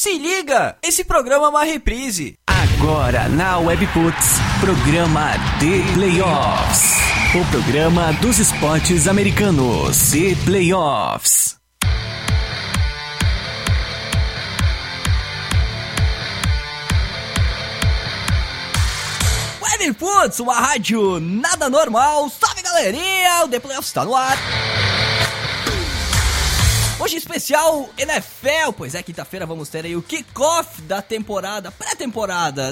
Se liga, esse programa é uma reprise. Agora na Webputs, programa The Playoffs. O programa dos esportes americanos, The Playoffs. Webputs, uma rádio nada normal. Salve galerinha, o The Playoffs está no ar. Hoje especial NFL, pois é, quinta-feira vamos ter aí o kickoff da temporada, pré-temporada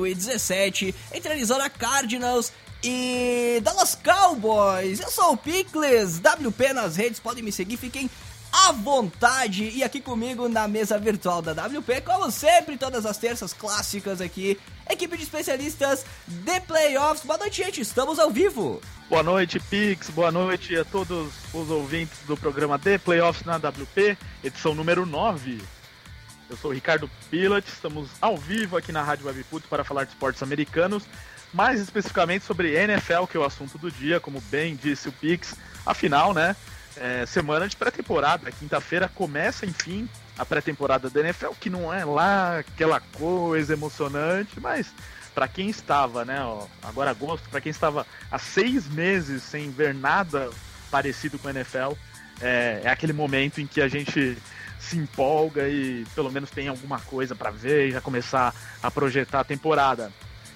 2017, entre Arizona Cardinals e Dallas Cowboys. Eu sou o Pickles, WP nas redes, podem me seguir, fiquem à vontade. E aqui comigo na mesa virtual da WP, como sempre, todas as terças clássicas aqui, equipe de especialistas de playoffs. Boa noite, gente, estamos ao vivo. Boa noite, Pix, boa noite a todos os ouvintes do programa The Playoffs na WP, edição número 9. Eu sou o Ricardo Pilat, estamos ao vivo aqui na Rádio Webputs para falar de esportes americanos, mais especificamente sobre NFL, que é o assunto do dia, como bem disse o Pix. Afinal, né, semana de pré-temporada, quinta-feira começa, enfim, a pré-temporada da NFL, que não é lá aquela coisa emocionante, mas para quem estava, né, agora agosto, para quem estava há 6 meses sem ver nada parecido com a NFL, é aquele momento em que a gente se empolga e pelo menos tem alguma coisa para ver e já começar a projetar a temporada.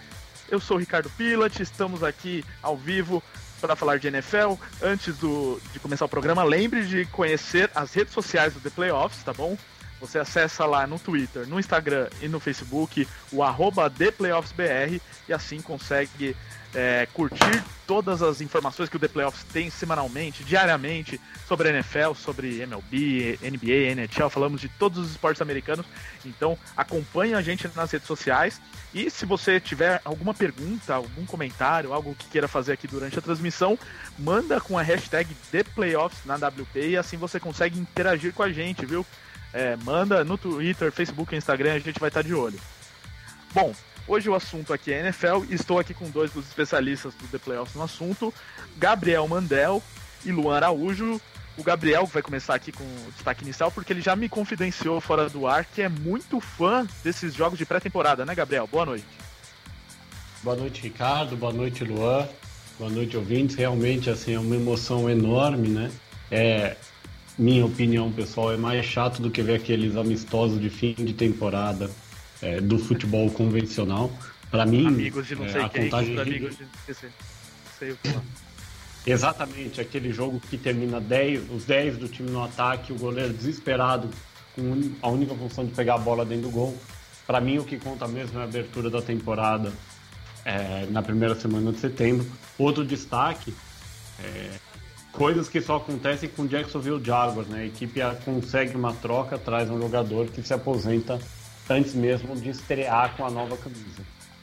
Eu sou o Ricardo Pilat, estamos aqui ao vivo para falar de NFL. Antes de começar o programa, lembre de conhecer as redes sociais do The Playoffs, tá bom? Você acessa lá no Twitter, no Instagram e no Facebook o @ThePlayoffsBR e assim consegue curtir todas as informações que o The Playoffs tem semanalmente, diariamente, sobre a NFL, sobre MLB, NBA, NHL, falamos de todos os esportes americanos. Então acompanhe a gente nas redes sociais e se você tiver alguma pergunta, algum comentário, algo que queira fazer aqui durante a transmissão, manda com a hashtag ThePlayoffs na WP e assim você consegue interagir com a gente, viu? Manda no Twitter, Facebook e Instagram, a gente vai estar de olho. Bom, hoje o assunto aqui é NFL e estou aqui com 2 dos especialistas do The Playoffs no assunto, Gabriel Mandel e Luan Araújo. O Gabriel vai começar aqui com o destaque inicial porque ele já me confidenciou fora do ar que é muito fã desses jogos de pré-temporada, né, Gabriel? Boa noite. Boa noite, Ricardo. Boa noite, Luan. Boa noite, ouvintes. Realmente, assim, é uma emoção enorme, né? Minha opinião, pessoal, é mais chato do que ver aqueles amistosos de fim de temporada do futebol convencional. Para mim, amigos de não sei a quem, contagem amigos de sei o que lá. Exatamente, aquele jogo que termina os 10 do time no ataque, o goleiro desesperado, com a única função de pegar a bola dentro do gol. Para mim, o que conta mesmo é a abertura da temporada na primeira semana de setembro. Outro destaque coisas que só acontecem com o Jacksonville Jaguars, né? A equipe consegue uma troca, traz um jogador que se aposenta antes mesmo de estrear com a nova camisa.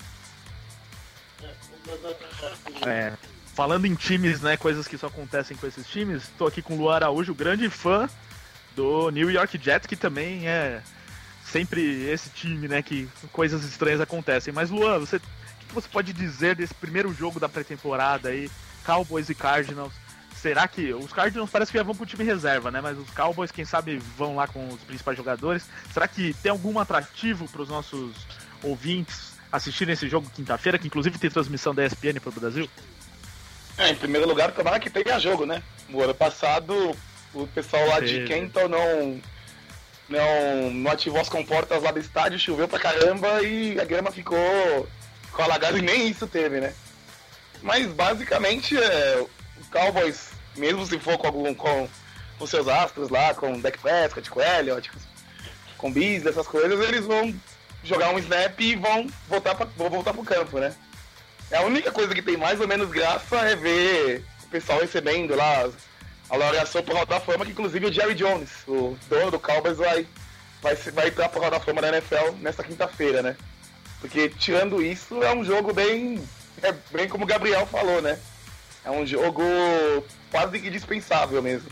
Falando em times, né, coisas que só acontecem com esses times, estou aqui com o Luan Araújo, grande fã do New York Jets, que também é sempre esse time, né, que coisas estranhas acontecem. Mas Luan, o que você pode dizer desse primeiro jogo da pré-temporada aí, Cowboys e Cardinals? Será que os Cardinals parece que já vão pro time reserva, né? Mas os Cowboys, quem sabe, vão lá com os principais jogadores. Será que tem algum atrativo para os nossos ouvintes assistirem esse jogo quinta-feira, que inclusive tem transmissão da ESPN para o Brasil? Em primeiro lugar, tomara que tenha jogo, né? No ano passado, o pessoal lá de Kenton não ativou as comportas lá do estádio, choveu pra caramba e a grama ficou alagada e nem isso teve, né? Mas basicamente o Cowboys, mesmo se for com seus astros lá, com Dak Prescott, com Elliott, com Beasley, essas coisas, eles vão jogar um snap e vão voltar pro campo, né? A única coisa que tem mais ou menos graça é ver o pessoal recebendo lá a laureação pro Hall da Fama, que inclusive o Jerry Jones, o dono do Cowboys, vai entrar pro Hall da Fama da NFL nessa quinta-feira, né? Porque tirando isso, é um jogo bem como o Gabriel falou, né? É um jogo quase que dispensável mesmo.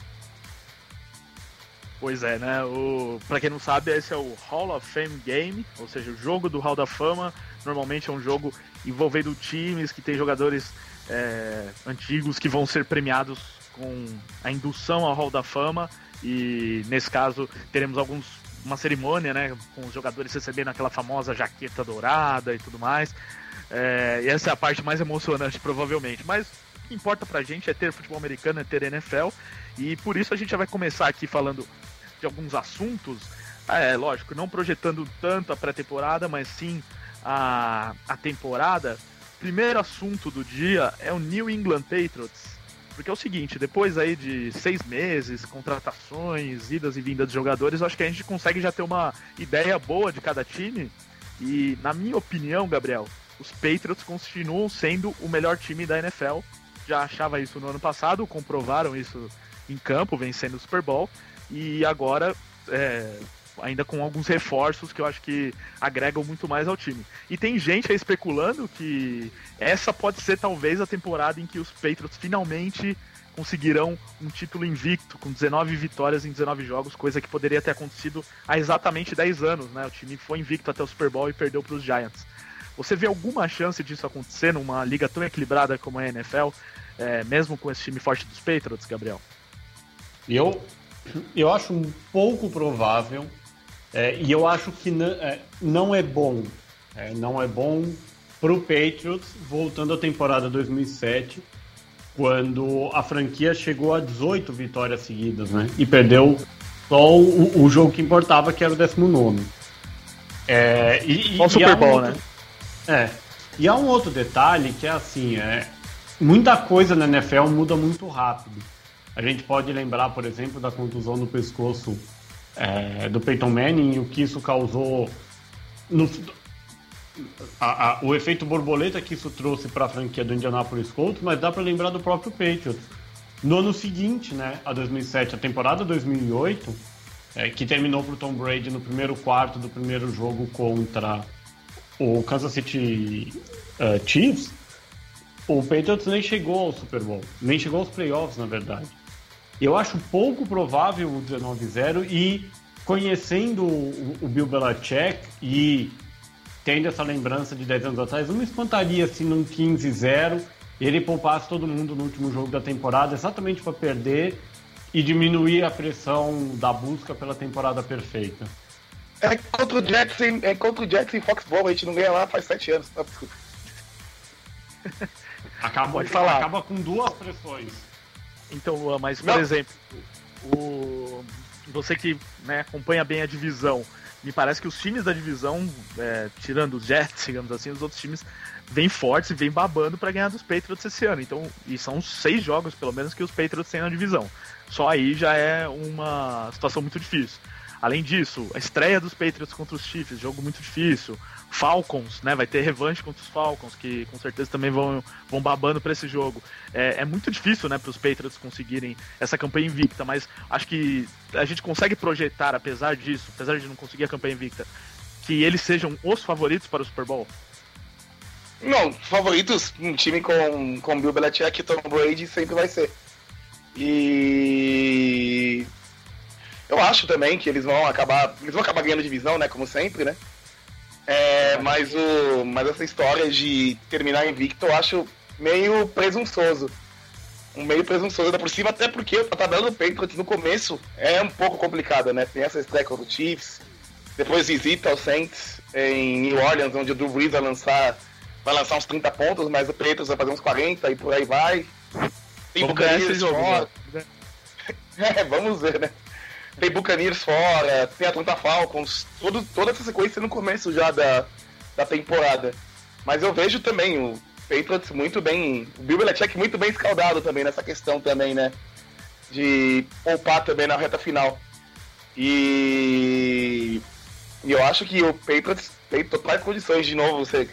Pois é, né? Pra quem não sabe, esse é o Hall of Fame Game, ou seja, o jogo do Hall da Fama. Normalmente é um jogo envolvendo times que tem jogadores antigos que vão ser premiados com a indução ao Hall da Fama. E nesse caso teremos alguns uma cerimônia, né, com os jogadores recebendo aquela famosa jaqueta dourada e tudo mais. E essa é a parte mais emocionante, provavelmente. Mas o que importa pra gente é ter futebol americano, é ter NFL. E por isso a gente já vai começar aqui falando de alguns assuntos. Lógico, não projetando tanto a pré-temporada, mas sim a temporada. Primeiro assunto do dia é o New England Patriots. Porque é o seguinte, depois aí de 6 meses, contratações, idas e vindas de jogadores, eu acho que a gente consegue já ter uma ideia boa de cada time. E, na minha opinião, Gabriel, os Patriots continuam sendo o melhor time da NFL. Já achava isso no ano passado, comprovaram isso em campo, vencendo o Super Bowl. E agora, ainda com alguns reforços que eu acho que agregam muito mais ao time. E tem gente aí especulando que essa pode ser talvez a temporada em que os Patriots finalmente conseguirão um título invicto, com 19 vitórias em 19 jogos, coisa que poderia ter acontecido há exatamente 10 anos, né? O time foi invicto até o Super Bowl e perdeu para os Giants. Você vê alguma chance disso acontecer numa liga tão equilibrada como a NFL, mesmo com esse time forte dos Patriots, Gabriel? Eu acho um pouco provável, e eu acho que não é bom. Não é bom para o Patriots, voltando à temporada 2007, quando a franquia chegou a 18 vitórias seguidas, né? E perdeu só o jogo que importava, que era o 19º. Só o Super Bowl, né? E há um outro detalhe que é assim, muita coisa na NFL muda muito rápido. A gente pode lembrar, por exemplo, da contusão no pescoço do Peyton Manning e o que isso causou, o efeito borboleta que isso trouxe para a franquia do Indianapolis Colts, mas dá para lembrar do próprio Patriots. No ano seguinte, né, a 2007, a temporada 2008, que terminou para o Tom Brady no primeiro quarto do primeiro jogo contra o Kansas City Chiefs, o Patriots nem chegou ao Super Bowl, nem chegou aos playoffs, na verdade. Eu acho pouco provável o 19-0 e conhecendo o Bill Belichick e tendo essa lembrança de 10 anos atrás, eu me espantaria se num 15-0 ele poupasse todo mundo no último jogo da temporada exatamente para perder e diminuir a pressão da busca pela temporada perfeita. Contra o Jets em Foxborough, a gente não ganha lá faz 7 anos. Acaba com 2 pressões. Então, Luan, mas por exemplo, você que, né, acompanha bem a divisão, me parece que os times da divisão, tirando os Jets, digamos assim, os outros times vêm fortes e vêm babando para ganhar dos Patriots esse ano. Então, e são 6 jogos, pelo menos, que os Patriots têm na divisão. Só aí já é uma situação muito difícil. Além disso, a estreia dos Patriots contra os Chiefs, jogo muito difícil. Falcons, né, vai ter revanche contra os Falcons, que com certeza também vão babando para esse jogo. É muito difícil, né, para os Patriots conseguirem essa campanha invicta, mas acho que a gente consegue projetar, apesar disso, apesar de não conseguir a campanha invicta, que eles sejam os favoritos para o Super Bowl? Não, favoritos, um time com Bill Belichick e Tom Brady sempre vai ser. E eu acho também que eles vão acabar ganhando divisão, né, como sempre, né? Mas essa história de terminar invicto eu acho meio presunçoso. Meio presunçoso ainda por cima, até porque a tabela do Patriots no começo é um pouco complicada, né? Tem essa estreia contra o Chiefs, depois visita o Saints em New Orleans, onde o Drew Brees vai lançar uns 30 pontos, mas o Patriots vai fazer uns 40 e por aí vai. Tem Buccaneers fora. Vamos ver, né? Tem Buccaneers fora, tem Atlanta Falcons, toda essa sequência no começo já da temporada. Mas eu vejo também o Patriots muito bem, o Bill Belichick muito bem escaldado também nessa questão também, né? De poupar também na reta final. E eu acho que o Patriots tem totais condições de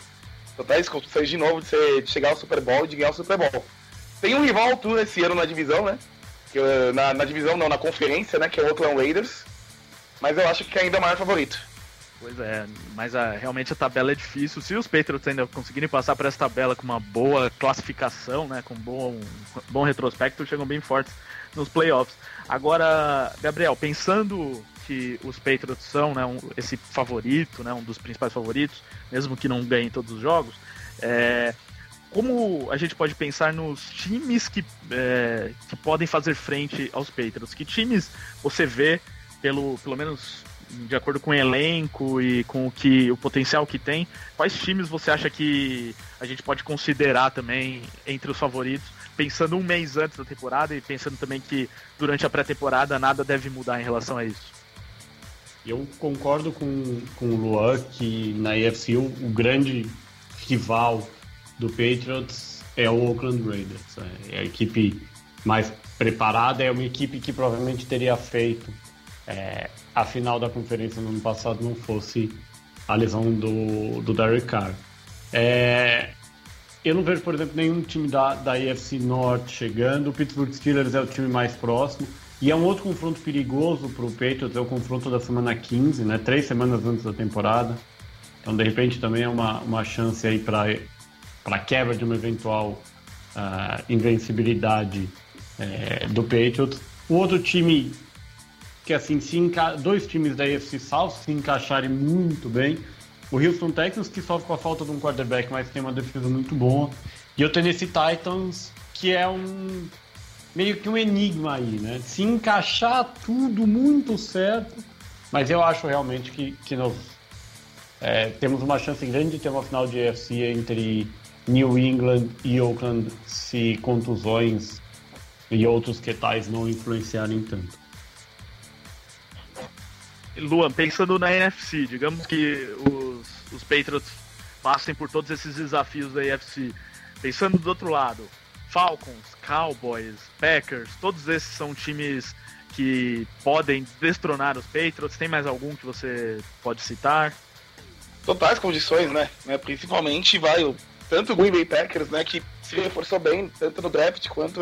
chegar ao Super Bowl e de ganhar o Super Bowl. Tem um rival à altura esse ano na divisão, né? Na divisão não, na conferência, né? Que é o Oakland Raiders. Mas eu acho que ainda é o maior favorito. Pois é, mas realmente a tabela é difícil. Se os Patriots ainda conseguirem passar por essa tabela com uma boa classificação, né? Com bom retrospecto, chegam bem fortes nos playoffs. Agora, Gabriel, pensando que os Patriots são, né, esse favorito, né, um dos principais favoritos, mesmo que não ganhem todos os jogos, como a gente pode pensar nos times que podem fazer frente aos Patriots? Que times você vê, pelo menos de acordo com o elenco e com o potencial que tem, quais times você acha que a gente pode considerar também entre os favoritos, pensando um mês antes da temporada e pensando também que durante a pré-temporada nada deve mudar em relação a isso? Eu concordo com o Luan que na AFC o grande rival do Patriots é o Oakland Raiders. É a equipe mais preparada, é uma equipe que provavelmente teria feito a final da conferência no ano passado não fosse a lesão do Derek Carr. Eu não vejo, por exemplo, nenhum time da AFC Norte chegando. O Pittsburgh Steelers é o time mais próximo. E é um outro confronto perigoso para o Patriots, é o confronto da semana 15, né? 3 semanas antes da temporada. Então, de repente, também é uma chance aí para quebra de uma eventual invencibilidade do Patriots. O outro time que, assim, dois times da AFC South se encaixarem muito bem. O Houston Texans, que sofre com a falta de um quarterback, mas tem uma defesa muito boa. E o Tennessee Titans, que é meio que um enigma aí, né? Se encaixar tudo muito certo, mas eu acho realmente que nós temos uma chance grande de ter uma final de AFC entre New England e Oakland, se contusões e outros que tais não influenciarem tanto. Luan, pensando na NFC, digamos que os Patriots passem por todos esses desafios da NFC. Pensando do outro lado, Falcons, Cowboys, Packers, todos esses são times que podem destronar os Patriots. Tem mais algum que você pode citar? Totais condições, né? Principalmente tanto o Green Bay Packers, né, que se reforçou bem, tanto no draft quanto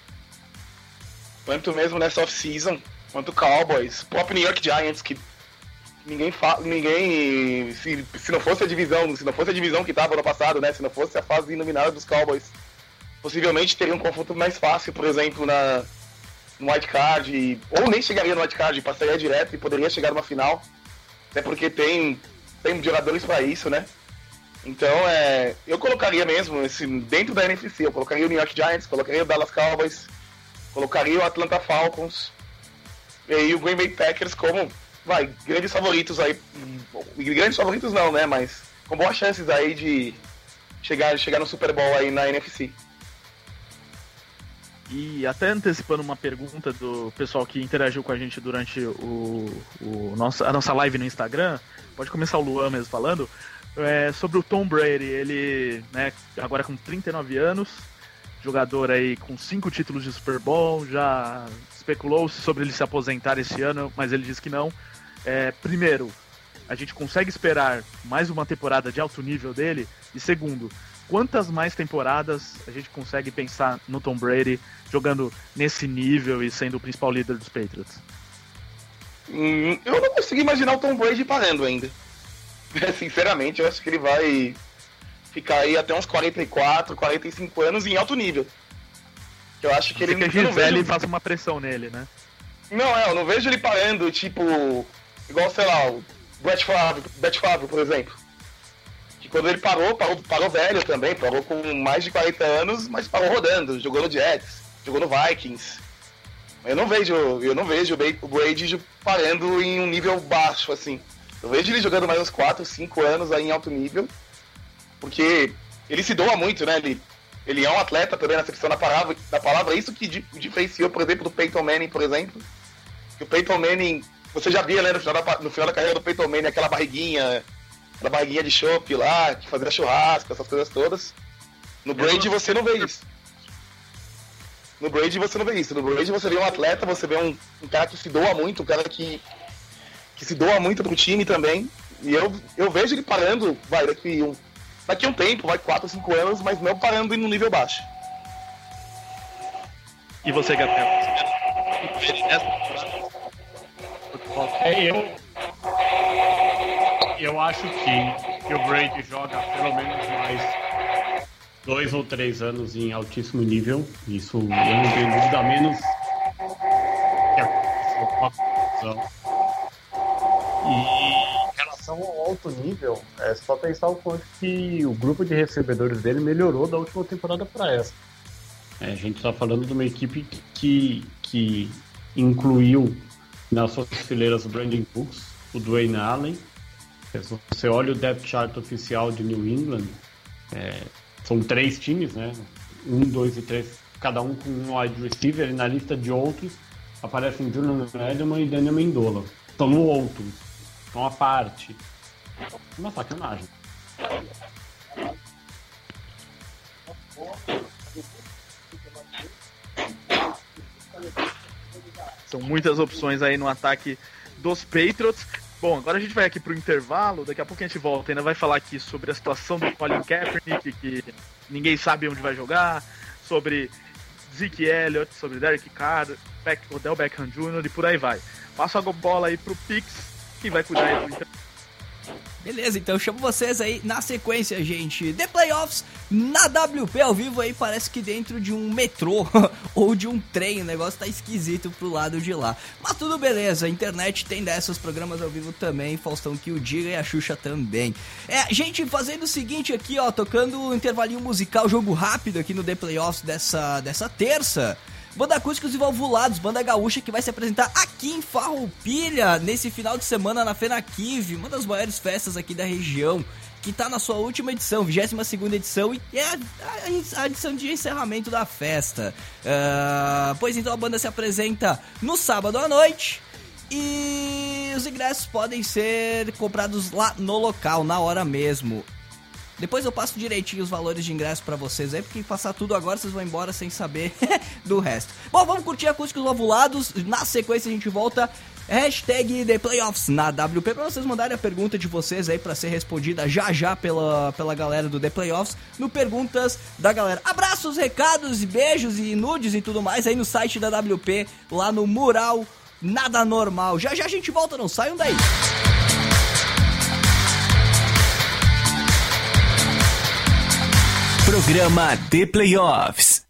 mesmo nessa off-season, quanto o Cowboys, o próprio New York Giants, que se não fosse a divisão que estava no passado, né, se não fosse a fase iluminada dos Cowboys, possivelmente teria um confronto mais fácil, por exemplo, no White Card, ou nem chegaria no White Card, passaria direto e poderia chegar numa final, até porque tem jogadores para isso, né? Então, eu colocaria mesmo, dentro da NFC, eu colocaria o New York Giants, colocaria o Dallas Cowboys, colocaria o Atlanta Falcons e o Green Bay Packers como, grandes favoritos aí. Grandes favoritos não, né? Mas com boas chances aí de chegar no Super Bowl aí na NFC. E até antecipando uma pergunta do pessoal que interagiu com a gente durante a nossa live no Instagram, pode começar o Luan mesmo falando, sobre o Tom Brady. Ele, né, agora com 39 anos, jogador aí com 5 títulos de Super Bowl, já especulou-se sobre ele se aposentar esse ano, mas ele disse que não. Primeiro, a gente consegue esperar mais uma temporada de alto nível dele? E segundo, quantas mais temporadas a gente consegue pensar no Tom Brady jogando nesse nível e sendo o principal líder dos Patriots? Eu não consigo imaginar o Tom Brady parando ainda. Sinceramente, eu acho que ele vai ficar aí até uns 44, 45 anos em alto nível. Eu acho que ele Gisele faça uma pressão nele, né? Não, eu não vejo ele parando, tipo, igual, sei lá, o Brett Favre, por exemplo. Que quando ele parou velho também, parou com mais de 40 anos, mas parou rodando, jogou no Jets, jogou no Vikings. Eu não vejo o Brady parando em um nível baixo, assim. Eu vejo ele jogando mais uns 4, 5 anos aí em alto nível, porque ele se doa muito, né? Ele é um atleta também na acepção da palavra. Isso que diferenciou, por exemplo, do Peyton Manning, por exemplo. Que o Peyton Manning, você já via, né, no final da carreira do Peyton Manning, aquela barriguinha de chopp lá, que fazia churrasco, essas coisas todas. No Brady você não vê isso. No Brady você vê um atleta, você vê um cara que se doa muito, um cara que se doa muito pro time também. E eu vejo ele parando, daqui a um tempo, 4 ou 5 anos, mas não parando em um nível baixo. E você, Gabriel? Eu acho que o Brady joga pelo menos mais 2 ou 3 anos em altíssimo nível. Isso eu não tenho dúvida, a menos que aconteceu com a confusão. E em relação ao alto nível, é só pensar o quanto que o grupo de recebedores dele melhorou da última temporada para essa. A gente está falando de uma equipe que incluiu nas suas fileiras o Brandon Cooks, o Dwayne Allen. Se você olha o depth chart oficial de New England, são 3 times, né? 1, 2 e 3, cada um com um wide receiver, e na lista de outros aparecem Julian Edelman e Daniel Amendola. Estão no outro, estão à parte. Uma sacanagem. São muitas opções aí no ataque dos Patriots. Bom, agora a gente vai aqui pro intervalo, daqui a pouco a gente volta, ainda vai falar aqui sobre a situação do Colin Kaepernick, que ninguém sabe onde vai jogar, sobre Zeke Elliott, sobre Derek Carr, Odell Beckham Jr. e por aí vai. Passa a bola aí pro Pix, que vai cuidar aí do intervalo. Beleza, então eu chamo vocês aí na sequência, gente. The Playoffs na WP ao vivo aí, parece que dentro de um metrô ou de um trem, o negócio tá esquisito pro lado de lá. Mas tudo beleza, a internet tem dessas, programas ao vivo também, Faustão que o diga e a Xuxa também. Gente, fazendo o seguinte aqui, ó, tocando um intervalinho musical, jogo rápido aqui no The Playoffs dessa terça. Banda Acústicos e Valvulados, banda gaúcha que vai se apresentar aqui em Farroupilha nesse final de semana na FENAQUIV, uma das maiores festas aqui da região, que tá na sua última edição, 22ª edição, e é a edição de encerramento da festa. Pois então a banda se apresenta no sábado à noite e os ingressos podem ser comprados lá no local, na hora mesmo. Depois eu passo direitinho os valores de ingresso pra vocês aí, porque passar tudo agora vocês vão embora sem saber do resto. Bom, vamos curtir Acústicos Valvulados. Na sequência a gente volta. Hashtag The Playoffs na WP pra vocês mandarem a pergunta de vocês aí pra ser respondida já pela galera do The Playoffs no Perguntas da Galera. Abraços, recados e beijos e nudes e tudo mais aí no site da WP, lá no mural Nada Normal. Já a gente volta, não saiam daí. Programa The Playoffs.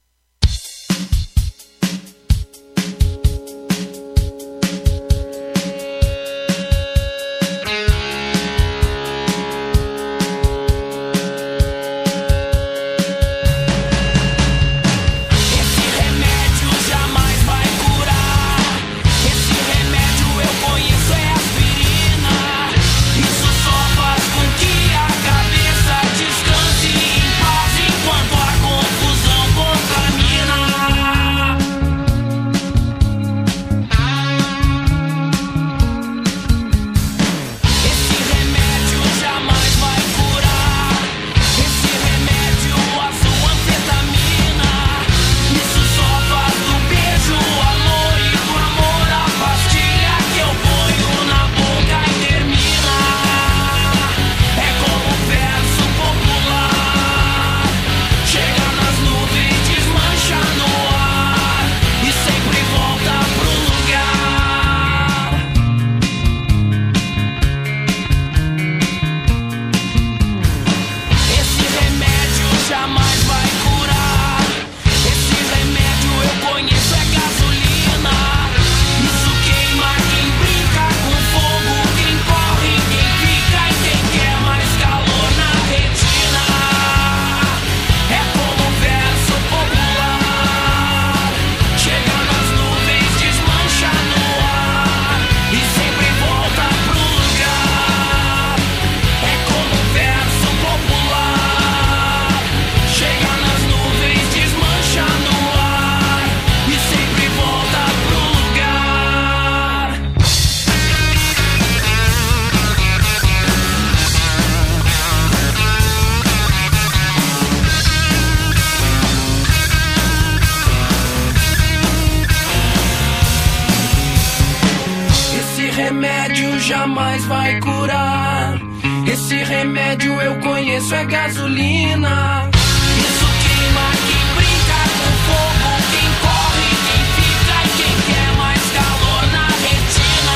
jamais vai curar. Esse remédio eu conheço, é gasolina. Isso queima quem brinca com fogo, quem corre, quem fica e quem quer mais calor na retina.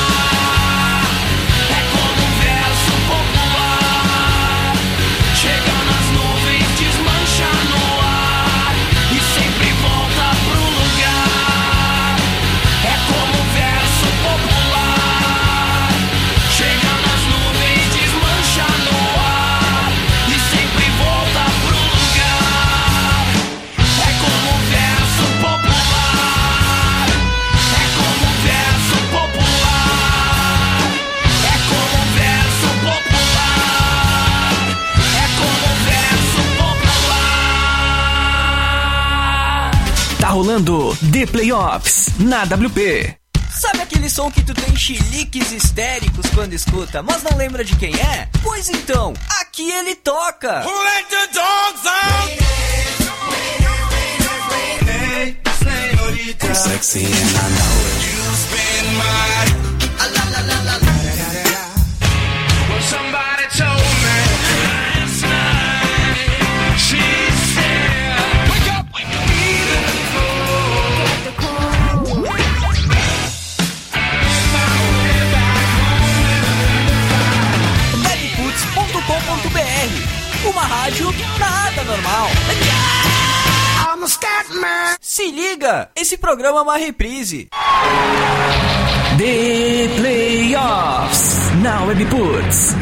É como um verso popular, chega nas nuvens, desmancha no ar e sempre volta pro lugar. É como um verso popular, chega nas nuvens, desmancha no ar e sempre volta pro lugar. rolando The Playoffs na WP. Sabe aquele som que tu tem chiliques histéricos quando escuta, mas não lembra de quem é? Pois então, aqui ele toca! Who let the dogs out? I'm sexy and I know it. You spend my well, somebody told me last night. She said, wake up, webputs.com.br, uma rádio nada normal. Se liga, esse programa é uma reprise. The Playoffs na Webputs.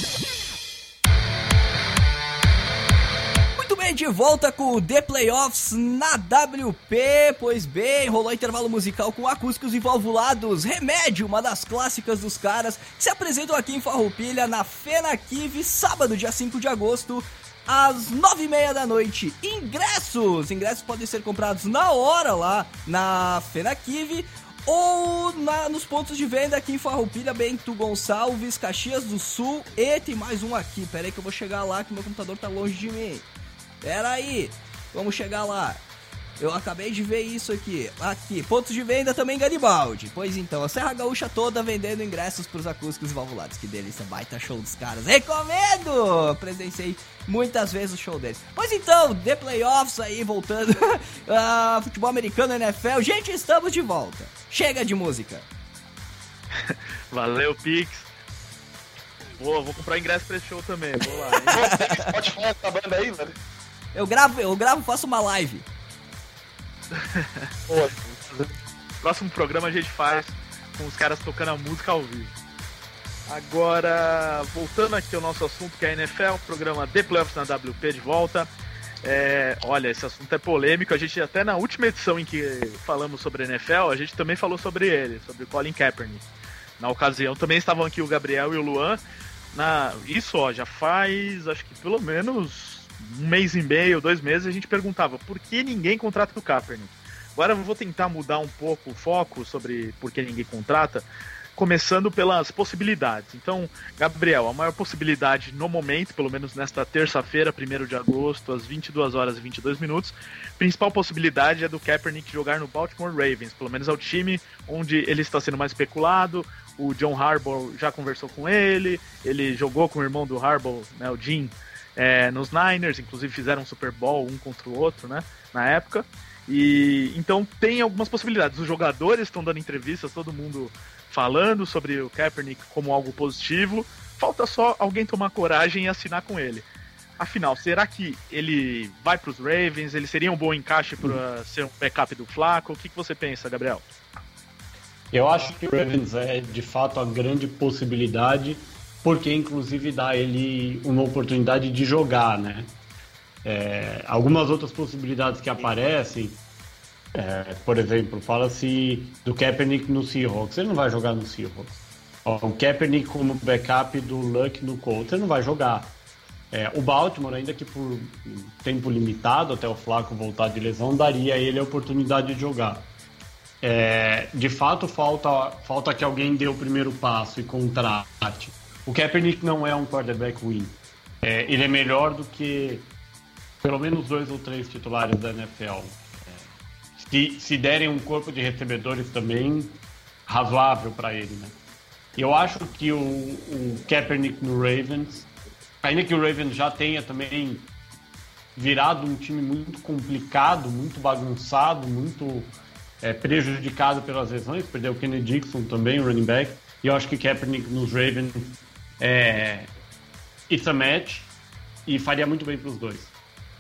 Muito bem, de volta com o The Playoffs na WP. Pois bem, rolou intervalo musical com acústicos e valvulados. Remédio, uma das clássicas dos caras, que se apresentam aqui em Farroupilha na FenaKiv, sábado, dia 5 de agosto. Às 9h30 da noite. Ingressos podem ser comprados na hora lá na FenaKiv ou nos pontos de venda aqui em Farroupilha, Bento Gonçalves, Caxias do Sul, e tem mais um aqui. Pera aí que eu vou chegar lá, que meu computador tá longe de mim. Pera aí, vamos chegar lá. Eu acabei de ver isso aqui. Aqui, pontos de venda também Garibaldi. Pois então, a Serra Gaúcha toda vendendo ingressos pros acústicos e valvulados. Que delícia, baita show dos caras. Recomendo! Presenciei muitas vezes o show deles. Pois então, The Playoffs aí, voltando. Futebol americano, NFL. Gente, estamos de volta. Chega de música. Valeu, Pix. Vou comprar ingresso pra esse show também. Vou lá. Spotify essa banda aí, velho. Eu gravo, faço uma live. Pô, Próximo programa a gente faz com os caras tocando a música ao vivo. Agora, voltando aqui ao nosso assunto, que é a NFL, programa The Playoffs na WP de volta. Olha, esse assunto é polêmico. A gente até na última edição em que falamos sobre a NFL, a gente também falou sobre ele, sobre o Colin Kaepernick. Na ocasião também estavam aqui o Gabriel e o Luan. Já faz, acho que pelo menos 1 mês e meio, 2 meses, a gente perguntava por que ninguém contrata o Kaepernick. Agora eu vou tentar mudar um pouco o foco sobre por que ninguém contrata, começando pelas possibilidades. Então, Gabriel, a maior possibilidade no momento, pelo menos nesta terça-feira, 1º de agosto, às 22h22, principal possibilidade é do Kaepernick jogar no Baltimore Ravens, pelo menos é o time onde ele está sendo mais especulado. O John Harbaugh já conversou com ele jogou com o irmão do Harbaugh, né, o Jim, nos Niners, inclusive fizeram um Super Bowl um contra o outro, né, na época. E então tem algumas possibilidades. Os jogadores estão dando entrevistas, todo mundo falando sobre o Kaepernick como algo positivo. Falta só alguém tomar coragem e assinar com ele. Afinal, será que ele vai para os Ravens? Ele seria um bom encaixe para ser um backup do Flacco? O que você pensa, Gabriel? Eu acho que o Ravens é de fato a grande possibilidade, porque inclusive dá ele uma oportunidade de jogar, né? Algumas outras possibilidades que aparecem, por exemplo, fala-se do Kaepernick no Seahawks. Ele não vai jogar no Seahawks. O Kaepernick como backup do Luck no Colts, ele não vai jogar. O Baltimore, ainda que por tempo limitado até o Flacco voltar de lesão, daria a ele a oportunidade de jogar. De fato, falta que alguém dê o primeiro passo e contrate. O Kaepernick não é um quarterback ruim. Ele é melhor do que pelo menos 2 ou 3 titulares da NFL. Se derem um corpo de recebedores também razoável para ele, né? Eu acho que o Kaepernick no Ravens, ainda que o Ravens já tenha também virado um time muito complicado, muito bagunçado, muito prejudicado pelas lesões, perdeu o Kenny Dixon também, o running back, e eu acho que Kaepernick nos Ravens it's a match e faria muito bem para os dois.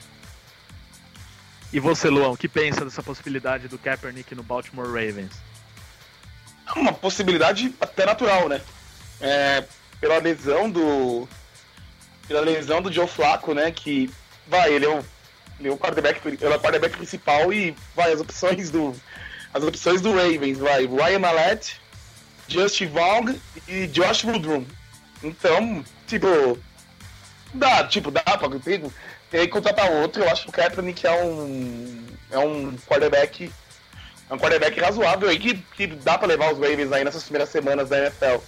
E você, Luan, o que pensa dessa possibilidade do Kaepernick no Baltimore Ravens? É uma possibilidade até natural, né? Pela lesão do Joe Flacco, né? Que ele é o quarterback principal e as opções do Ravens, Ryan Mallett, Justin Vaughn e Josh Woodrum. Então, Dá pra ter que contratar outro. Eu acho que o Kaepernick é um quarterback razoável aí que dá pra levar os Ravens aí nessas primeiras semanas da NFL.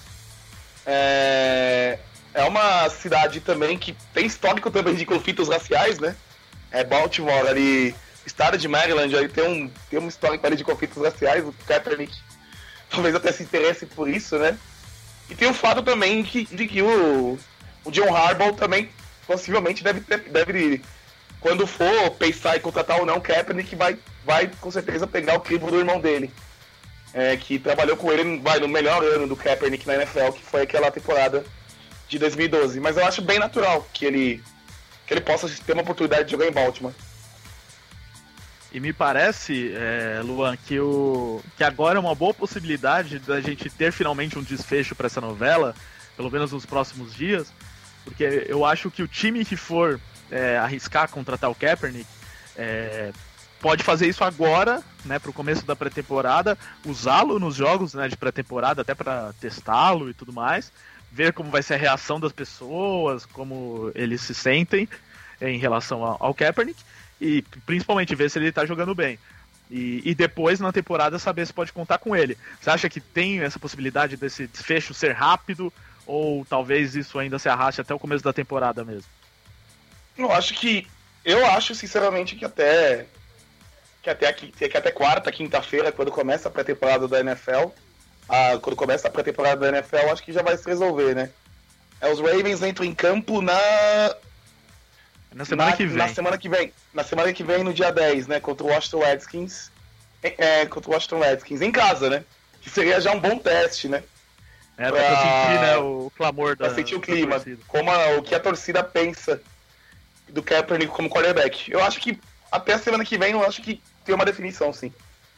É uma cidade também que tem histórico também de conflitos raciais, né? Baltimore ali, estado de Maryland, aí tem um histórico ali de conflitos raciais. O Kaepernick talvez até se interesse por isso, né? E tem o fato também de que o John Harbaugh também possivelmente deve, quando for pensar em contratar ou não, o Kaepernick vai com certeza pegar o crivo do irmão dele, que trabalhou com ele no melhor ano do Kaepernick na NFL, que foi aquela temporada de 2012. Mas eu acho bem natural que ele possa ter uma oportunidade de jogar em Baltimore. E me parece, Luan, que agora é uma boa possibilidade da gente ter finalmente um desfecho para essa novela, pelo menos nos próximos dias, porque eu acho que o time que for arriscar contratar o Kaepernick pode fazer isso agora, né, para o começo da pré-temporada, usá-lo nos jogos, né, de pré-temporada até para testá-lo e tudo mais, ver como vai ser a reação das pessoas, como eles se sentem em relação ao Kaepernick, e principalmente ver se ele tá jogando bem. E depois, na temporada, saber se pode contar com ele. Você acha que tem essa possibilidade desse desfecho ser rápido, ou talvez isso ainda se arraste até o começo da temporada mesmo? Eu acho sinceramente que até quarta, quinta-feira, quando começa a pré-temporada da NFL, acho que já vai se resolver, né? Os Ravens entram em campo na semana que vem, no dia 10, né? Contra o Washington Redskins. Em casa, né? Que seria já um bom teste, né? Pra sentir, né, o clamor pra sentir o clima. O que a torcida pensa do Kaepernick como quarterback. Eu acho que até a semana que vem, eu acho que tem uma definição, sim.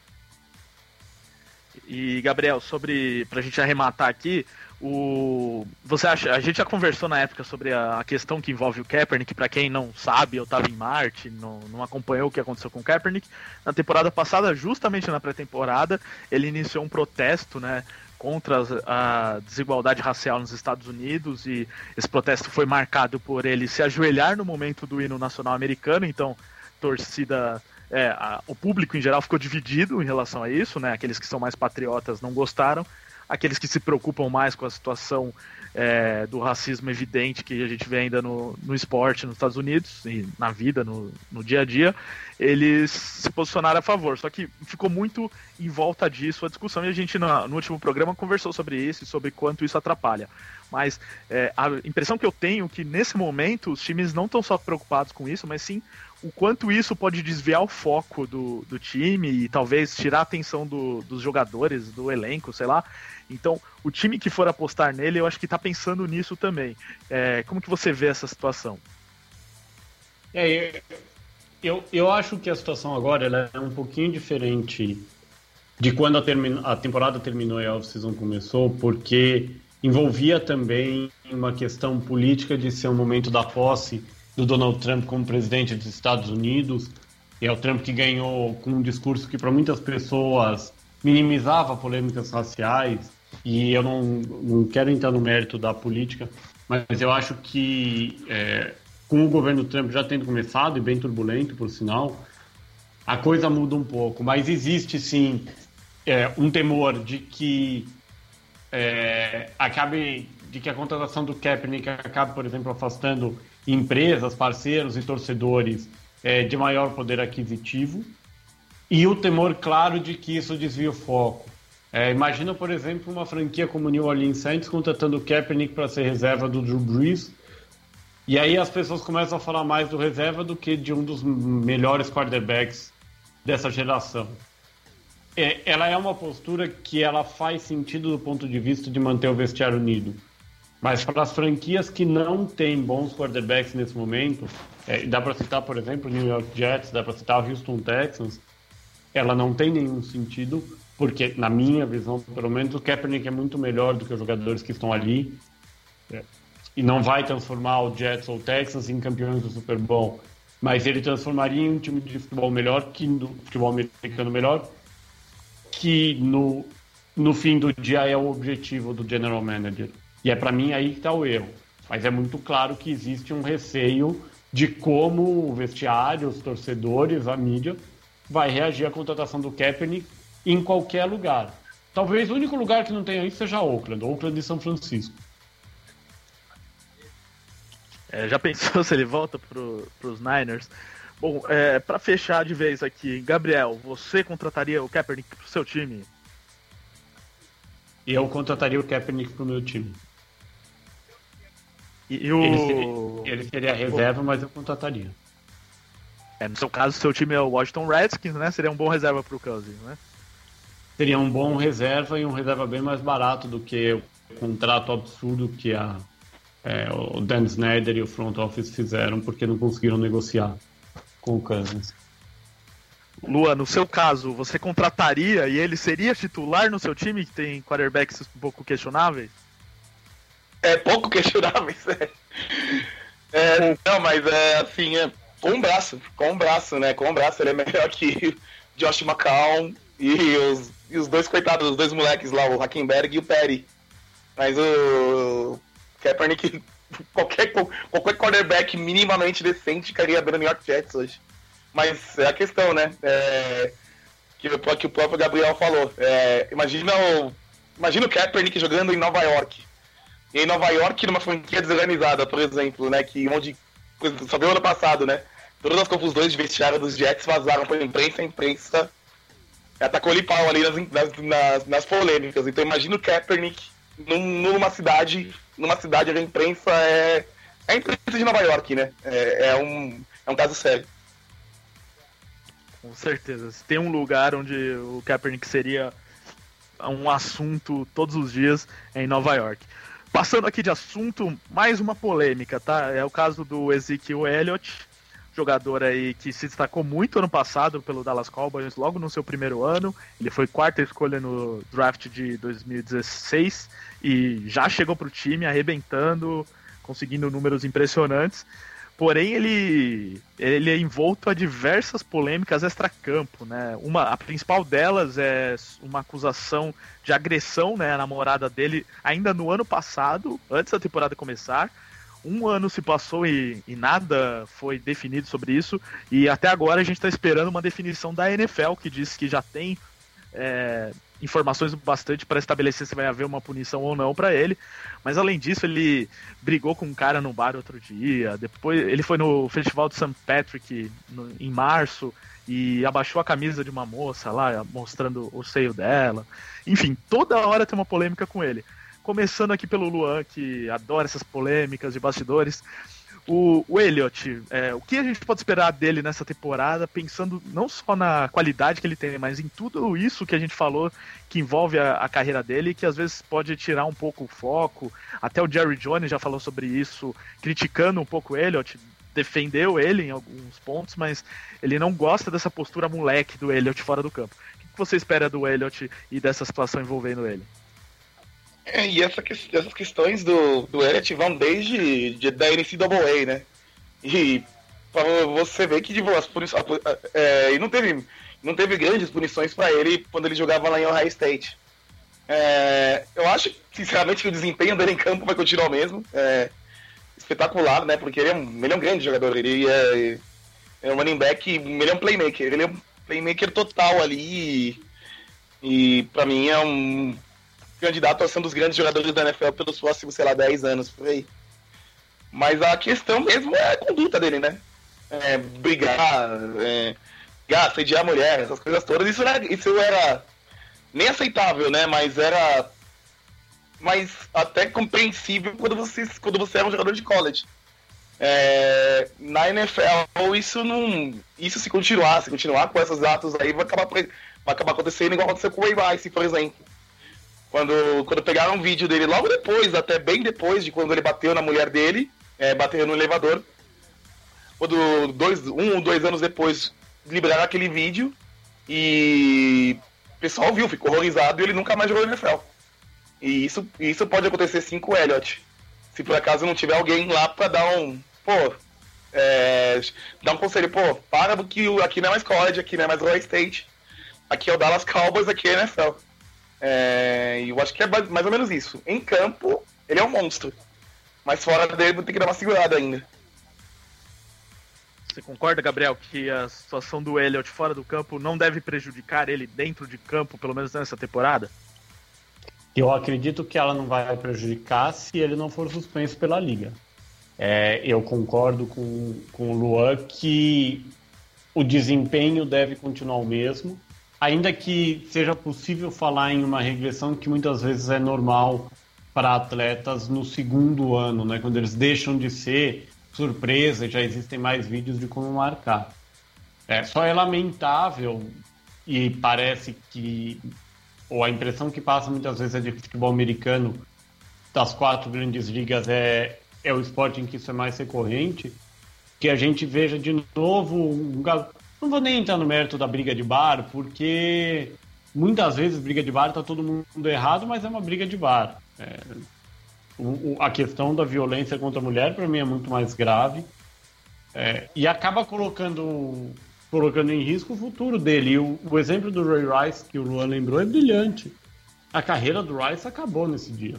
E, Gabriel, pra gente arrematar aqui, você acha, a gente já conversou na época sobre a questão que envolve o Kaepernick. Pra quem não sabe, eu tava em Marte, não acompanhou o que aconteceu com o Kaepernick. Na temporada passada, justamente na pré-temporada, ele iniciou um protesto, né, contra a desigualdade racial nos Estados Unidos, e esse protesto foi marcado por ele se ajoelhar no momento do hino nacional americano. Então, torcida... o público em geral ficou dividido em relação a isso, né? Aqueles que são mais patriotas não gostaram, aqueles que se preocupam mais com a situação do racismo evidente que a gente vê ainda no esporte nos Estados Unidos e na vida, no dia a dia, eles se posicionaram a favor. Só que ficou muito em volta disso a discussão, e a gente no último programa conversou sobre isso e sobre quanto isso atrapalha. Mas a impressão que eu tenho é que nesse momento os times não estão só preocupados com isso, mas sim o quanto isso pode desviar o foco do time e talvez tirar a atenção dos jogadores, do elenco, sei lá. Então, o time que for apostar nele, eu acho que está pensando nisso também. Como que você vê essa situação? Eu acho que a situação agora ela é um pouquinho diferente de quando a temporada terminou e a off-season começou, porque envolvia também uma questão política de ser um momento da posse do Donald Trump como presidente dos Estados Unidos. E é o Trump que ganhou com um discurso que para muitas pessoas minimizava polêmicas raciais, e eu não quero entrar no mérito da política, mas eu acho que com o governo Trump já tendo começado, e bem turbulento por sinal, a coisa muda um pouco, mas existe sim um temor de que a contratação do Kaepernick acabe, por exemplo, afastando empresas, parceiros e torcedores de maior poder aquisitivo, e o temor claro de que isso desvia o foco. Imagina, por exemplo, uma franquia como o New Orleans Saints contratando o Kaepernick para ser reserva do Drew Brees, e aí as pessoas começam a falar mais do reserva do que de um dos melhores quarterbacks dessa geração. Ela é uma postura que ela faz sentido do ponto de vista de manter o vestiário unido. Mas para as franquias que não têm bons quarterbacks nesse momento, dá para citar, por exemplo, o New York Jets, dá para citar o Houston Texans, ela não tem nenhum sentido, porque, na minha visão, pelo menos, o Kaepernick é muito melhor do que os jogadores que estão ali, e não vai transformar o Jets ou o Texans em campeões do Super Bowl, mas ele transformaria em um time de futebol melhor, do futebol americano melhor, que no fim do dia é o objetivo do general manager. E para mim aí que está o erro. Mas é muito claro que existe um receio de como o vestiário, os torcedores, a mídia vai reagir à contratação do Kaepernick em qualquer lugar. Talvez o único lugar que não tenha isso seja Oakland e São Francisco. Já pensou se ele volta pros Niners? Bom, pra fechar de vez aqui, Gabriel, você contrataria o Kaepernick pro seu time? Eu contrataria o Kaepernick pro meu time. Ele seria reserva, mas eu contrataria. No seu caso, seu time é o Washington Redskins, né? Seria um bom reserva pro Cousins, né? Seria um bom reserva e um reserva bem mais barato do que o contrato absurdo que o Dan Snyder e o front office fizeram, porque não conseguiram negociar com o Cousins. Lua, no seu caso, você contrataria e ele seria titular no seu time que tem quarterbacks um pouco questionáveis? Pouco questionáveis, não, mas assim, com um braço, né? Com um braço ele é melhor que Josh McCown e os dois coitados, os dois moleques lá, o Hackenberg e o Perry. Mas o Kaepernick, qualquer quarterback minimamente decente ficaria bem no New York Jets hoje. Mas é a questão, né? Que o próprio Gabriel falou. Imagina o Kaepernick jogando em Nova York. E em Nova York, numa franquia desorganizada, por exemplo, né? Onde, só viu ano passado, né? Todas as confusões de vestiário dos Jets vazaram para a imprensa atacou-lhe pau ali nas polêmicas. Então imagina o Kaepernick numa cidade onde a imprensa é a imprensa de Nova York, né? É um caso sério. Com certeza. Se tem um lugar onde o Kaepernick seria um assunto todos os dias, é em Nova York. Passando aqui de assunto, mais uma polêmica, tá? É o caso do Ezekiel Elliott, jogador aí que se destacou muito ano passado pelo Dallas Cowboys, logo no seu primeiro ano. Ele foi quarta escolha no draft de 2016 e já chegou pro time arrebentando, conseguindo números impressionantes. Porém, ele é envolto a diversas polêmicas extracampo, né? A principal delas é uma acusação de agressão, né, à namorada dele ainda no ano passado, antes da temporada começar. Um ano se passou e nada foi definido sobre isso, e até agora a gente está esperando uma definição da NFL, que diz que já tem informações bastante para estabelecer se vai haver uma punição ou não para ele. Mas além disso, ele brigou com um cara no bar outro dia, depois ele foi no festival de St. Patrick em março e abaixou a camisa de uma moça lá, mostrando o seio dela. Enfim, toda hora tem uma polêmica com ele. Começando aqui pelo Luan, que adora essas polêmicas de bastidores. O Elliott, o que a gente pode esperar dele nessa temporada, pensando não só na qualidade que ele tem, mas em tudo isso que a gente falou, que envolve a carreira dele, que às vezes pode tirar um pouco o foco. Até o Jerry Jones já falou sobre isso, criticando um pouco o Elliott, defendeu ele em alguns pontos, mas ele não gosta dessa postura moleque do Elliott fora do campo. O que você espera do Elliott e dessa situação envolvendo ele? E essas questões do Elliott vão desde da NCAA, né? E pra você ver que as punições, e não teve grandes punições para ele quando ele jogava lá em Ohio State. Eu acho, sinceramente, que o desempenho dele em campo vai continuar o mesmo. Espetacular, né? Porque ele é um grande jogador. Ele é um running back, ele é um playmaker. Ele é um playmaker total ali. E pra mim é um candidato a ser um dos grandes jogadores da NFL pelos próximos, 10 anos, por aí. Mas a questão mesmo é a conduta dele, né? Brigar, assediar a mulher, essas coisas todas. Isso era nem aceitável, né? Mas era até compreensível quando você era um jogador de college. Na NFL, isso se continuar com esses atos aí, vai acabar acontecendo igual aconteceu com o Ray Rice, por exemplo. Quando pegaram um vídeo dele logo depois, até bem depois de quando ele bateu na mulher dele, bateu no elevador, quando 1 ou 2 anos depois liberaram aquele vídeo e o pessoal viu, ficou horrorizado e ele nunca mais jogou no NFL. E isso pode acontecer sim com o Elliott, se por acaso não tiver alguém lá pra dar um conselho, para, porque aqui não é mais college, aqui não é mais Ohio State, aqui é o Dallas Cowboys, aqui é a NFL. Eu acho que é mais ou menos isso. Em campo, ele é um monstro. Mas fora dele vou ter que dar uma segurada ainda. Você concorda, Gabriel, que a situação do Elliott fora do campo não deve prejudicar ele dentro de campo, pelo menos nessa temporada? Eu acredito que ela não vai prejudicar se ele não for suspenso pela liga. Eu concordo com o Luan que o desempenho deve continuar o mesmo, ainda que seja possível falar em uma regressão que muitas vezes é normal para atletas no segundo ano, né, quando eles deixam de ser surpresa e já existem mais vídeos de como marcar. Só é lamentável e parece que, ou a impressão que passa muitas vezes é de futebol americano, das 4 grandes ligas é o esporte em que isso é mais recorrente, que a gente veja de novo, não vou nem entrar no mérito da briga de bar, porque muitas vezes briga de bar tá todo mundo errado, mas é uma briga de bar. A questão da violência contra a mulher, para mim, é muito mais grave, e acaba colocando em risco o futuro dele. E o exemplo do Ray Rice, que o Luan lembrou, é brilhante. A carreira do Rice acabou nesse dia.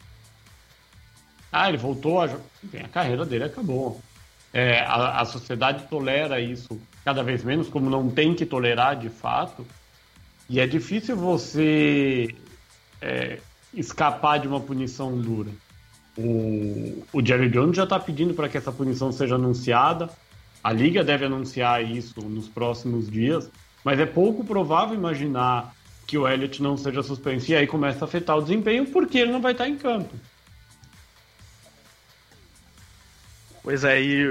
Ele voltou a carreira dele acabou. A sociedade tolera isso cada vez menos, como não tem que tolerar de fato, e é difícil você escapar de uma punição dura. O Jerry Jones já está pedindo para que essa punição seja anunciada. A Liga deve anunciar isso nos próximos dias, mas é pouco provável imaginar que o Elliott não seja suspenso e aí começa a afetar o desempenho porque ele não vai estar em campo. Pois é, e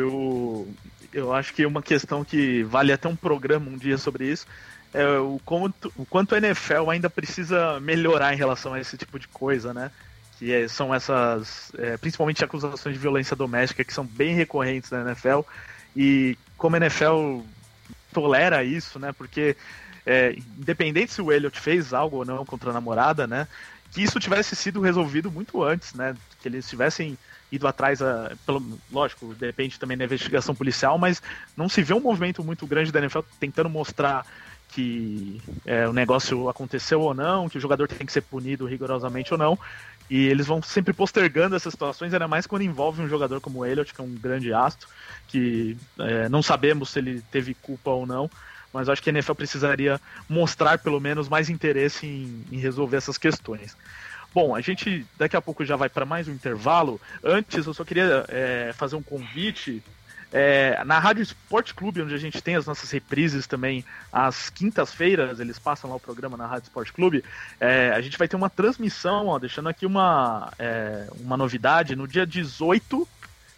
eu acho que uma questão que vale até um programa um dia sobre isso é o quanto a NFL ainda precisa melhorar em relação a esse tipo de coisa, né? Que são essas, principalmente acusações de violência doméstica, que são bem recorrentes na NFL, e como a NFL tolera isso, né? Porque independente se o Elliott fez algo ou não contra a namorada, né? Que isso tivesse sido resolvido muito antes, né? Que eles tivessem ido atrás, lógico, depende também da investigação policial, mas não se vê um movimento muito grande da NFL tentando mostrar que o negócio aconteceu ou não, que o jogador tem que ser punido rigorosamente ou não, e eles vão sempre postergando essas situações, ainda mais quando envolve um jogador como o Elliott, que é um grande astro, que não sabemos se ele teve culpa ou não, mas acho que a NFL precisaria mostrar pelo menos mais interesse em resolver essas questões. Bom, a gente daqui a pouco já vai para mais um intervalo. Antes, eu só queria fazer um convite. Na Rádio Sport Clube, onde a gente tem as nossas reprises também às quintas-feiras, eles passam lá o programa na Rádio Sport Clube, a gente vai ter uma transmissão, deixando aqui uma novidade, no dia 18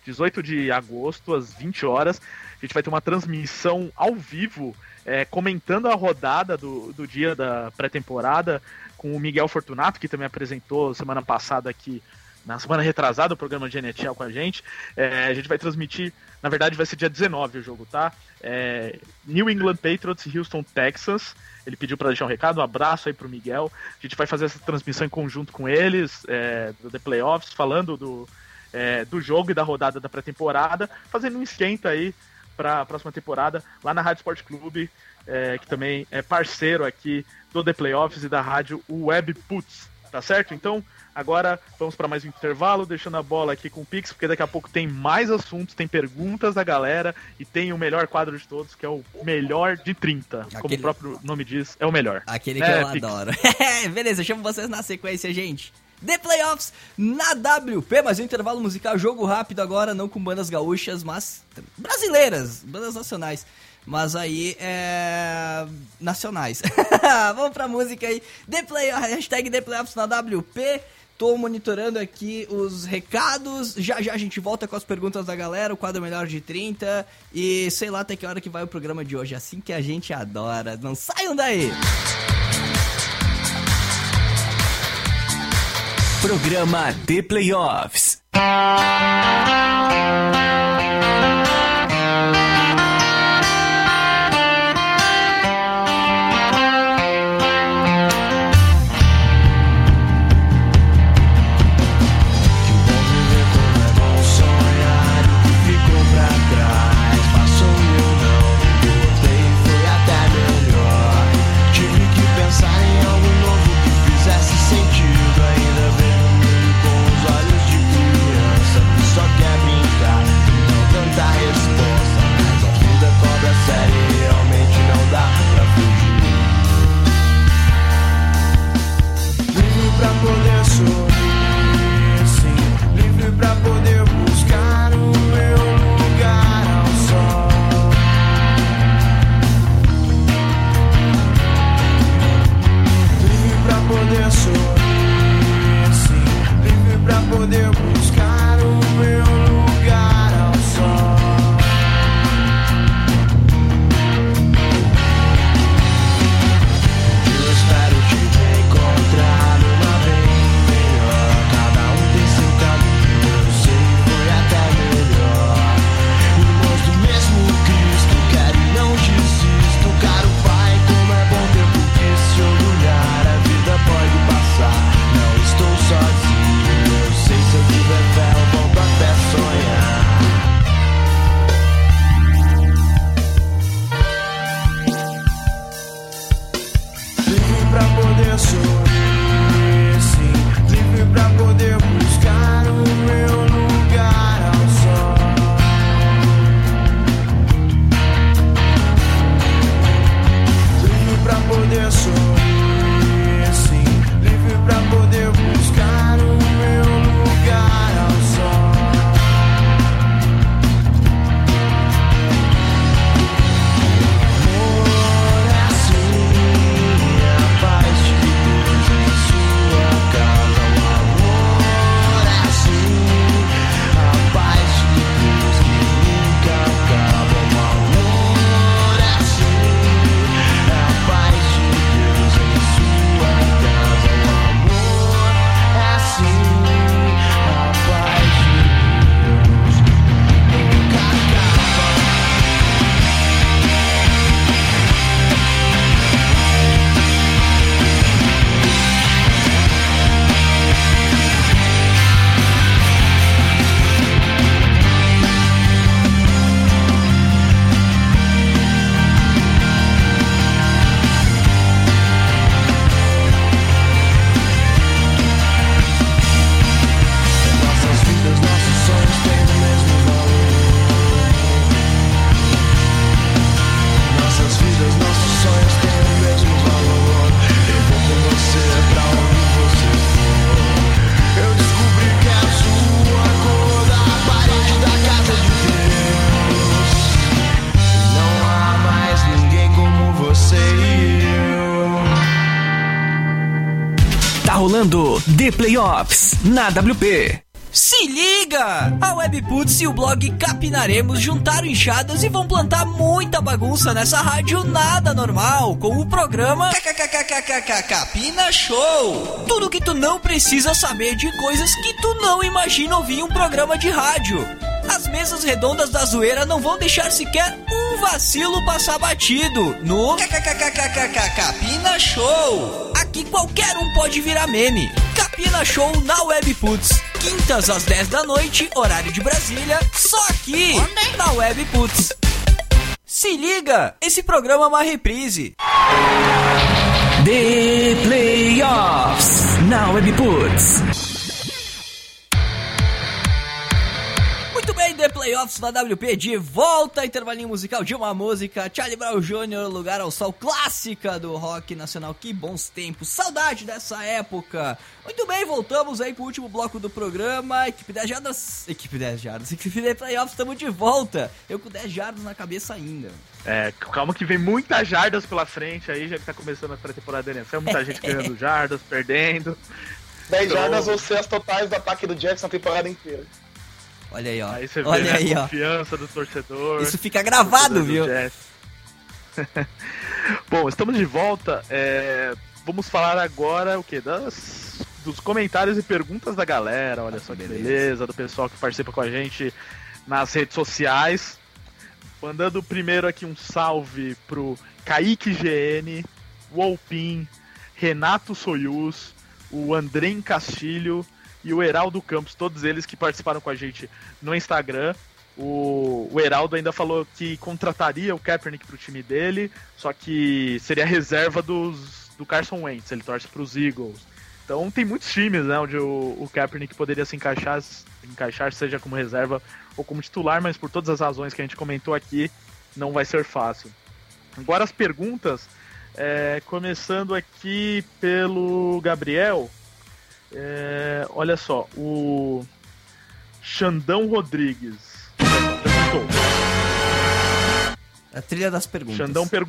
de agosto, às 20 horas, a gente vai ter uma transmissão ao vivo, comentando a rodada do dia da pré-temporada, com o Miguel Fortunato, que também apresentou semana passada aqui, na semana retrasada, o programa de NHL com a gente. A gente vai transmitir, na verdade vai ser dia 19 o jogo, tá? New England Patriots e Houston Texans. Ele pediu para deixar um recado, um abraço aí pro Miguel. A gente vai fazer essa transmissão em conjunto com eles, do The Playoffs, falando do jogo e da rodada da pré-temporada, fazendo um esquenta aí para a próxima temporada, lá na Rádio Sport Clube, que também é parceiro aqui do The Playoffs e da rádio Web Puts, tá certo? Então, agora vamos para mais um intervalo, deixando a bola aqui com o Pix, porque daqui a pouco tem mais assuntos, tem perguntas da galera e tem o melhor quadro de todos, que é o Melhor de 30. Como o próprio nome diz, é o melhor. Aquele que eu adoro. Beleza, chamo vocês na sequência, gente. The Playoffs na WP, mas um intervalo musical, jogo rápido agora, não com bandas gaúchas, mas brasileiras, bandas nacionais. Mas aí nacionais. Vamos pra música aí. Hashtag The Playoffs na WP. Tô monitorando aqui os recados. Já a gente volta com as perguntas da galera. O quadro Melhor de 30. E sei lá até que hora que vai o programa de hoje. Assim que a gente adora. Não saiam daí! Programa The Playoffs. Sentido, ainda vejo o mundo com os olhos de criança. rolando The Playoffs na WP. Se liga! A Webputs e o blog Capinaremos juntaram enxadas e vão plantar muita bagunça nessa rádio nada normal, com o programa Capina Show. Tudo que tu não precisa saber de coisas que tu não imagina ouvir em um programa de rádio. As mesas redondas da zoeira não vão deixar sequer um vacilo passar batido no Capina Show. Aqui qualquer um pode virar meme. Capina Show na Webputs. Quintas às 10 da noite, horário de Brasília, só aqui na Webputs. Se liga, esse programa é uma reprise. The Playoffs na Webputs. Muito bem, The Playoffs na WP de volta, intervalinho musical de uma música, Charlie Brown Jr., Lugar ao Sol, clássica do rock nacional, que bons tempos, saudade dessa época. Muito bem, voltamos aí pro último bloco do programa, Equipe 10 Jardas, Equipe The Playoffs, estamos de volta, eu com 10 jardas na cabeça ainda. Calma que vem muitas jardas pela frente aí, já que tá começando a pré-temporada da NFL, muita gente ganhando jardas, perdendo. 10 jardas ou ser as totais do ataque do Jets na temporada inteira. Olha aí, ó. Aí você olha vê aí, a confiança do torcedor. Isso fica gravado, viu? Bom, estamos de volta. Vamos falar agora o quê? Dos comentários e perguntas da galera. Olha só que beleza, do pessoal que participa com a gente nas redes sociais. Mandando primeiro aqui um salve pro Kaique GN, Wolpin, Renato Soyuz, o Andrém Castilho e o Heraldo Campos, todos eles que participaram com a gente no Instagram. O Heraldo ainda falou que contrataria o Kaepernick pro time dele, só que seria reserva do Carson Wentz, ele torce pros Eagles. Então tem muitos times, né, onde o Kaepernick poderia se encaixar, seja como reserva ou como titular, mas por todas as razões que a gente comentou aqui, não vai ser fácil. Agora as perguntas, começando aqui pelo Gabriel. Olha só, o Xandão Rodrigues perguntou. A trilha das perguntas.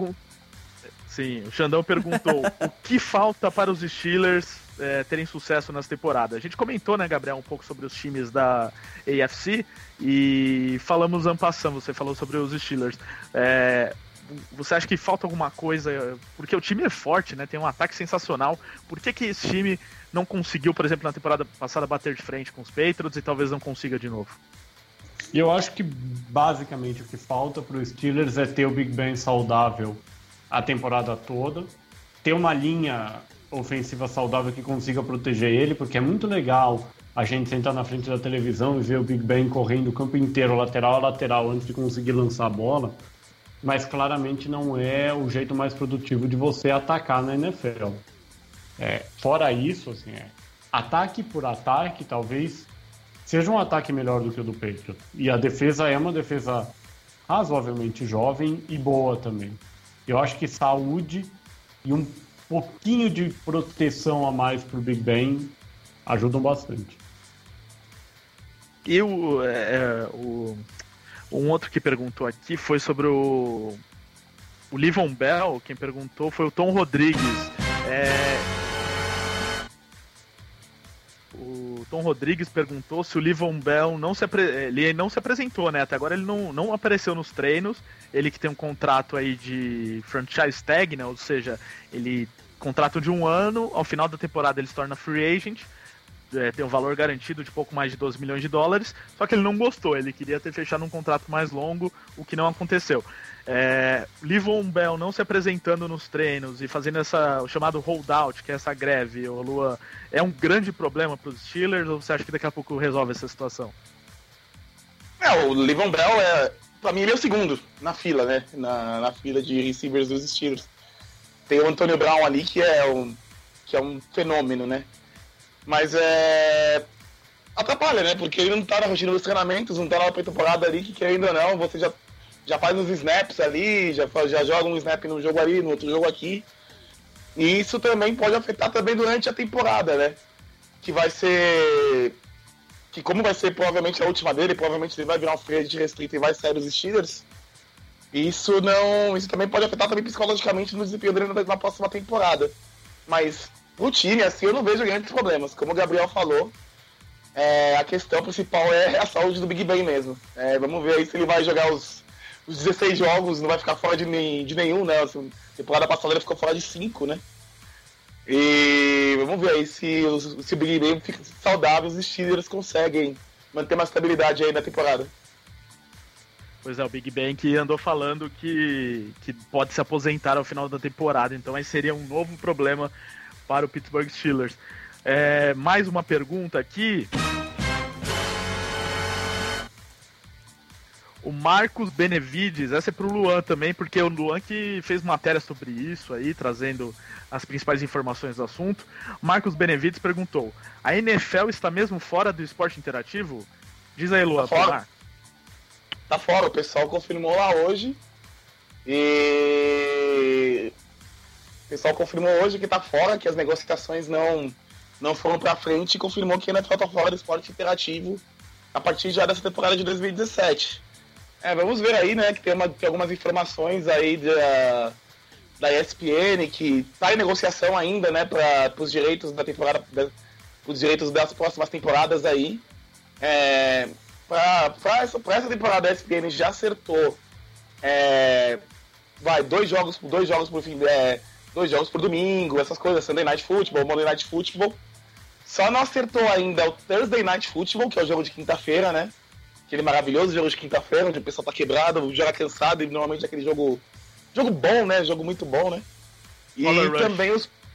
O Xandão perguntou o que falta para os Steelers terem sucesso nessa temporada. A gente comentou, né, Gabriel, um pouco sobre os times da AFC e falamos en passant, você falou sobre os Steelers. Você acha que falta alguma coisa? Porque o time é forte, né? Tem um ataque sensacional. Por que esse time não conseguiu, por exemplo, na temporada passada bater de frente com os Patriots e talvez não consiga de novo? E eu acho que basicamente o que falta para os Steelers é ter o Big Ben saudável a temporada toda, ter uma linha ofensiva saudável que consiga proteger ele, porque é muito legal a gente sentar na frente da televisão e ver o Big Ben correndo o campo inteiro, lateral a lateral, antes de conseguir lançar a bola, mas claramente não é o jeito mais produtivo de você atacar na NFL. Fora isso, assim, ataque por ataque, talvez seja um ataque melhor do que o do Patriots. E a defesa é uma defesa razoavelmente jovem e boa também. Eu acho que saúde e um pouquinho de proteção a mais pro Big Ben ajudam bastante. E um outro que perguntou aqui foi sobre o Livon Bell. Quem perguntou foi o Tom Rodrigues. O Tom Rodrigues perguntou se o Livon Bell ele não se apresentou, né? Até agora ele não apareceu nos treinos. Ele que tem um contrato aí de franchise tag, né? Ou seja, ele contrato de 1 ano, ao final da temporada ele se torna free agent, tem um valor garantido de pouco mais de $12 milhões, só que ele não gostou, ele queria ter fechado um contrato mais longo, o que não aconteceu. Livon Bell não se apresentando nos treinos e fazendo o chamado holdout, que é essa greve, Lua, é um grande problema para os Steelers, ou você acha que daqui a pouco resolve essa situação? O Livon Bell, pra mim, ele é o segundo na fila, né? Na fila de receivers dos Steelers. Tem o Antonio Brown ali, que é um fenômeno, né? Mas atrapalha, né? Porque ele não tá na rotina dos treinamentos, não tá na pré-temporada ali, que querendo ou não, você já faz uns snaps ali, já joga um snap num jogo ali, no outro jogo aqui. E isso também pode afetar também durante a temporada, né? Como vai ser provavelmente a última dele, provavelmente ele vai virar um free agent restrito e vai sair dos Steelers. Isso também pode afetar também psicologicamente no desempenho dele na próxima temporada. Mas pro time, assim, eu não vejo grandes problemas. Como o Gabriel falou, a questão principal é a saúde do Big Ben mesmo. Vamos ver aí se ele vai jogar os 16 jogos, não vai ficar fora de nenhum, né? A temporada passada ele ficou fora de 5, né? E vamos ver aí se o Big Ben fica saudável, os Steelers conseguem manter uma estabilidade aí na temporada. Pois é, o Big Ben que andou falando que pode se aposentar ao final da temporada, então aí seria um novo problema para o Pittsburgh Steelers. Mais uma pergunta aqui. O Marcos Benevides, essa é pro Luan também, porque o Luan que fez matéria sobre isso aí, trazendo as principais informações do assunto. Marcos Benevides perguntou: a NFL está mesmo fora do esporte interativo? Diz aí, Luan. Tá fora, o pessoal confirmou lá hoje. E o pessoal confirmou hoje que tá fora, que as negociações não foram pra frente, e confirmou que a NFL tá fora do esporte interativo a partir já dessa temporada de 2017. Vamos ver aí, né, que tem algumas informações aí da ESPN que tá em negociação ainda, né, para os direitos da temporada, os direitos das próximas temporadas aí. Pra essa temporada a ESPN já acertou 2 jogos por fim, 2 jogos por domingo, essas coisas, Sunday Night Football, Monday Night Football. Só não acertou ainda o Thursday Night Football, que é o jogo de quinta-feira, né? Aquele maravilhoso jogo de quinta-feira, onde o pessoal tá quebrado, joga cansado, e normalmente é aquele jogo bom, né? Jogo muito bom, né? E também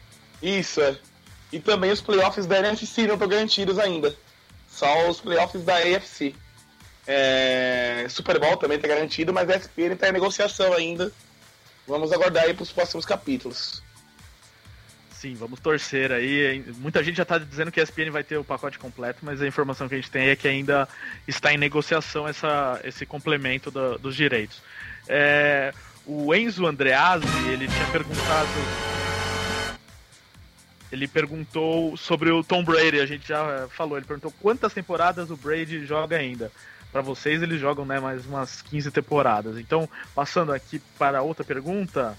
E também os playoffs da NFC não estão garantidos ainda. Só os playoffs da AFC. Super Bowl também está garantido, mas a ESPN está em negociação ainda. Vamos aguardar aí para os próximos capítulos. Sim, vamos torcer aí. Muita gente já está dizendo que a ESPN vai ter o pacote completo, mas a informação que a gente tem é que ainda está em negociação esse complemento dos direitos. O Enzo Andreazzi, ele tinha perguntado... Ele perguntou sobre o Tom Brady, a gente já falou, ele perguntou quantas temporadas o Brady joga ainda. Para vocês, eles jogam, né, mais umas 15 temporadas. Então, passando aqui para outra pergunta,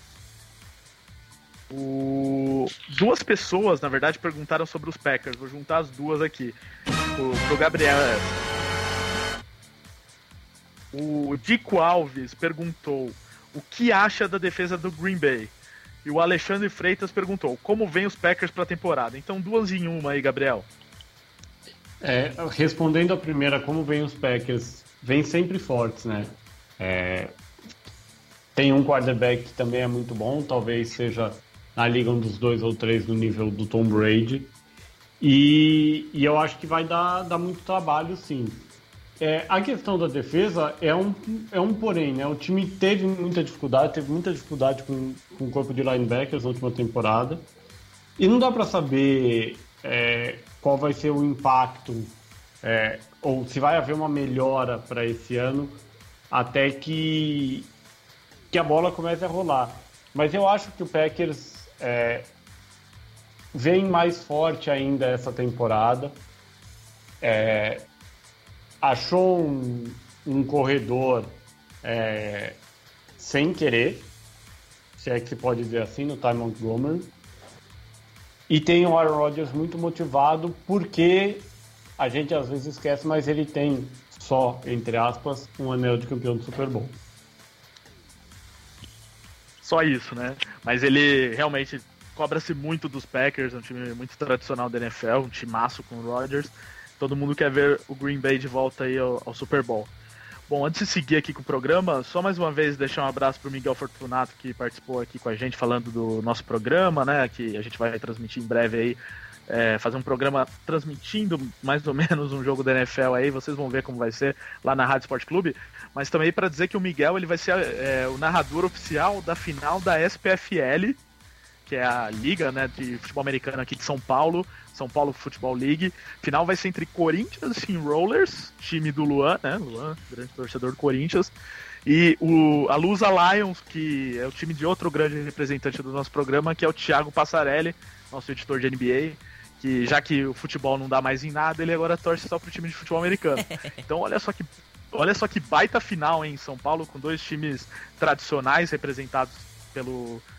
duas pessoas, na verdade, perguntaram sobre os Packers. Vou juntar as duas aqui. Pro Gabriel. O Dico Alves perguntou o que acha da defesa do Green Bay. E o Alexandre Freitas perguntou como vem os Packers para a temporada. Então, 2 em 1 aí, Gabriel. Respondendo a primeira, como vem os Packers, vem sempre fortes, né? Tem um quarterback que também é muito bom, talvez seja na liga um dos 2 ou 3 no nível do Tom Brady. E eu acho que vai dar muito trabalho, sim. A questão da defesa é um porém, né? O time teve muita dificuldade com o corpo de linebackers na última temporada. E não dá para saber qual vai ser o impacto, ou se vai haver uma melhora para esse ano, até que a bola comece a rolar. Mas eu acho que o Packers vem mais forte ainda essa temporada. Achou um corredor sem querer, se é que se pode dizer assim, no Ty Montgomery. E tem o Aaron Rodgers muito motivado, porque a gente às vezes esquece, mas ele tem só, entre aspas, um anel de campeão do Super Bowl. Só isso, né? Mas ele realmente cobra-se muito dos Packers, é um time muito tradicional da NFL, um timaço com o Rodgers. Todo mundo quer ver o Green Bay de volta aí ao Super Bowl. Bom, antes de seguir aqui com o programa, só mais uma vez deixar um abraço pro Miguel Fortunato, que participou aqui com a gente falando do nosso programa, né, que a gente vai transmitir em breve aí, fazer um programa transmitindo mais ou menos um jogo da NFL aí, vocês vão ver como vai ser lá na Rádio Sport Clube, mas também para dizer que o Miguel ele vai ser o narrador oficial da final da SPFL, que é a liga, né, de futebol americano aqui de São Paulo Football League. Final vai ser entre Corinthians Steamrollers, time do Luan, né? Luan, grande torcedor do Corinthians, e a Lusa Lions, que é o time de outro grande representante do nosso programa, que é o Thiago Passarelli, nosso editor de NBA, que já que o futebol não dá mais em nada, ele agora torce só pro time de futebol americano. Então olha só que baita final em São Paulo, com 2 times tradicionais representados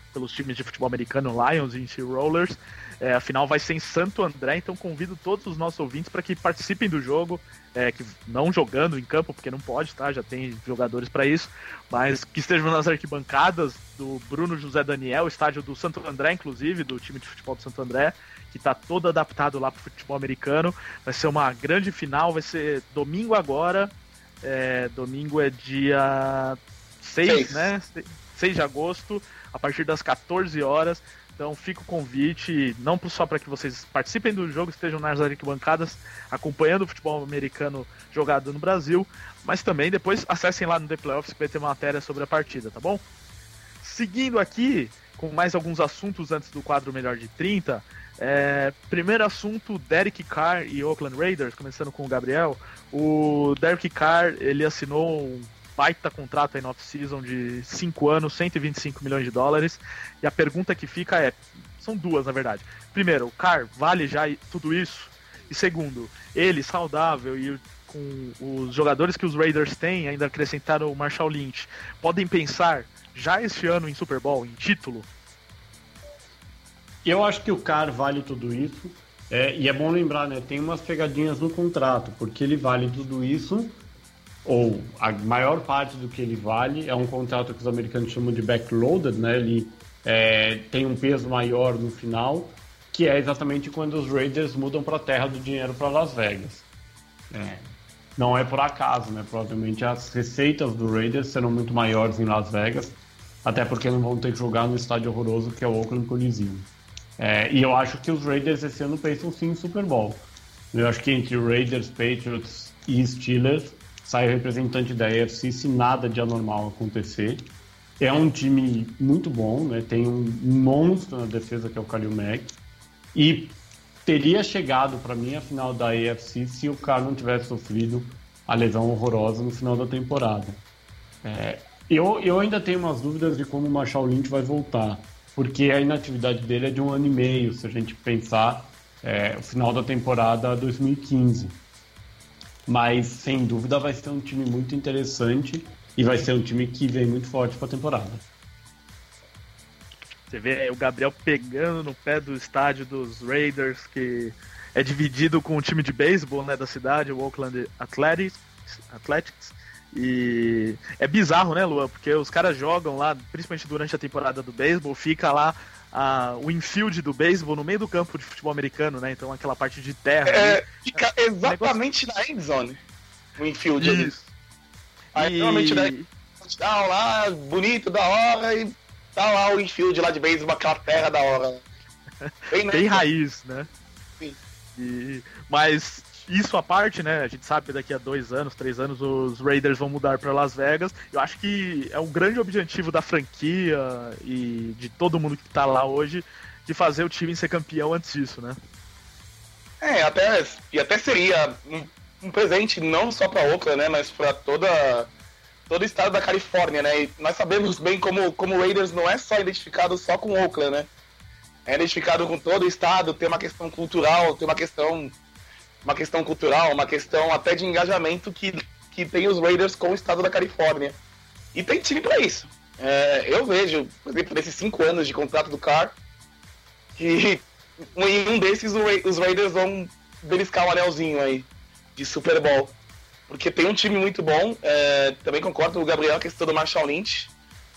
pelos times de futebol americano, Lions e NC Rollers. A final vai ser em Santo André, então convido todos os nossos ouvintes para que participem do jogo, que não jogando em campo, porque não pode, tá? Já tem jogadores para isso, mas que estejam nas arquibancadas do Bruno José Daniel, estádio do Santo André, inclusive, do time de futebol do Santo André, que está todo adaptado lá para o futebol americano. Vai ser uma grande final, vai ser domingo agora, domingo é dia 6, né? 6 de agosto, a partir das 14 horas. Então fica o convite, não só para que vocês participem do jogo, estejam nas arquibancadas acompanhando o futebol americano jogado no Brasil, mas também depois acessem lá no The Playoffs que vai ter uma matéria sobre a partida, tá bom? Seguindo aqui, com mais alguns assuntos antes do quadro Melhor de 30, primeiro assunto, Derek Carr e Oakland Raiders, começando com o Gabriel. O Derek Carr, ele assinou um baita contrato aí no off-season de 5 anos, 125 milhões de dólares. E a pergunta que fica são duas, na verdade. Primeiro, o Carr vale já tudo isso? E segundo, ele saudável e com os jogadores que os Raiders têm, ainda acrescentaram o Marshall Lynch, podem pensar já este ano em Super Bowl, em título? Eu acho que o Carr vale tudo isso. E é bom lembrar, né? Tem umas pegadinhas no contrato, porque ele vale tudo isso, ou a maior parte do que ele vale. É um contrato que os americanos chamam de backloaded, né? Ele tem um peso maior no final, que é exatamente quando os Raiders mudam para a terra do dinheiro para Las Vegas. Não é por acaso, né? Provavelmente as receitas do Raiders serão muito maiores em Las Vegas, até porque não vão ter que jogar no estádio horroroso que é o Oakland Coliseum. E eu acho que os Raiders esse ano pensam sim em Super Bowl. Eu acho que entre Raiders, Patriots e Steelers sai o representante da AFC se nada de anormal acontecer. É um time muito bom, né? Tem um monstro na defesa que é o Khalil Mack. E teria chegado para mim a final da AFC se o Carr não tivesse sofrido a lesão horrorosa no final da temporada. Eu ainda tenho umas dúvidas de como o Marshall Lynch vai voltar, porque a inatividade dele é de 1 ano e meio, se a gente pensar o final da temporada 2015. Mas, sem dúvida, vai ser um time muito interessante e vai ser um time que vem muito forte para a temporada. Você vê o Gabriel pegando no pé do estádio dos Raiders, que é dividido com o time de beisebol, né, da cidade, o Oakland Athletics. E é bizarro, né, Luan? Porque os caras jogam lá, principalmente durante a temporada do beisebol, fica lá o infield do beisebol no meio do campo de futebol americano, né? Então aquela parte de terra. Fica exatamente na endzone, o infield. Isso. Aí realmente tá lá, bonito, da hora, e tá lá o infield lá de beisebol, aquela terra da hora. Bem raiz, né? Sim. Mas isso à parte, né? A gente sabe que daqui a 2 anos, 3 anos, os Raiders vão mudar para Las Vegas. Eu acho que é um grande objetivo da franquia e de todo mundo que tá lá hoje de fazer o time ser campeão antes disso, né? Até seria um presente não só para Oakland, né? Mas para todo o estado da Califórnia, né? E nós sabemos bem como o Raiders não é só identificado só com Oakland, né? É identificado com todo o estado, tem uma questão cultural, tem uma questão cultural, uma questão até de engajamento que tem os Raiders com o estado da Califórnia. E tem time pra isso. Eu vejo, por exemplo, nesses 5 anos de contrato do Carr, que em um desses os Raiders vão beliscar um anelzinho aí de Super Bowl. Porque tem um time muito bom. Também concordo com o Gabriel, a questão do Marshall Lynch.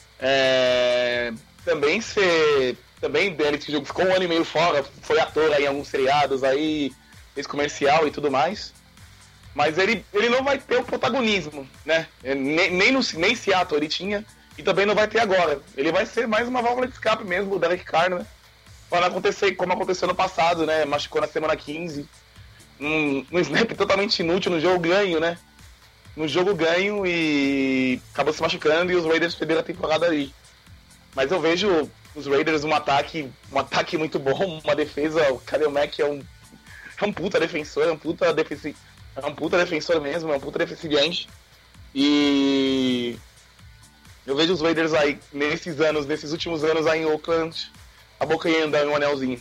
Também ele ficou 1 ano e meio fora, foi ator aí em alguns seriados aí, fez comercial e tudo mais, mas ele não vai ter o protagonismo, né? Nem Seattle ele tinha, e também não vai ter agora. Ele vai ser mais uma válvula de escape mesmo, o Derek Carr, né? Para não acontecer como aconteceu no passado, né? Machucou na semana 15, um snap totalmente inútil no jogo ganho, né? No jogo ganho e acabou se machucando e os Raiders perderam a temporada ali. Mas eu vejo os Raiders um ataque muito bom, uma defesa. O Khalil Mack é um puta defensor, é um puta defensor mesmo, é um puta defensive. E eu vejo os Raiders aí, nesses últimos anos aí em Oakland, abocanhando um anelzinho.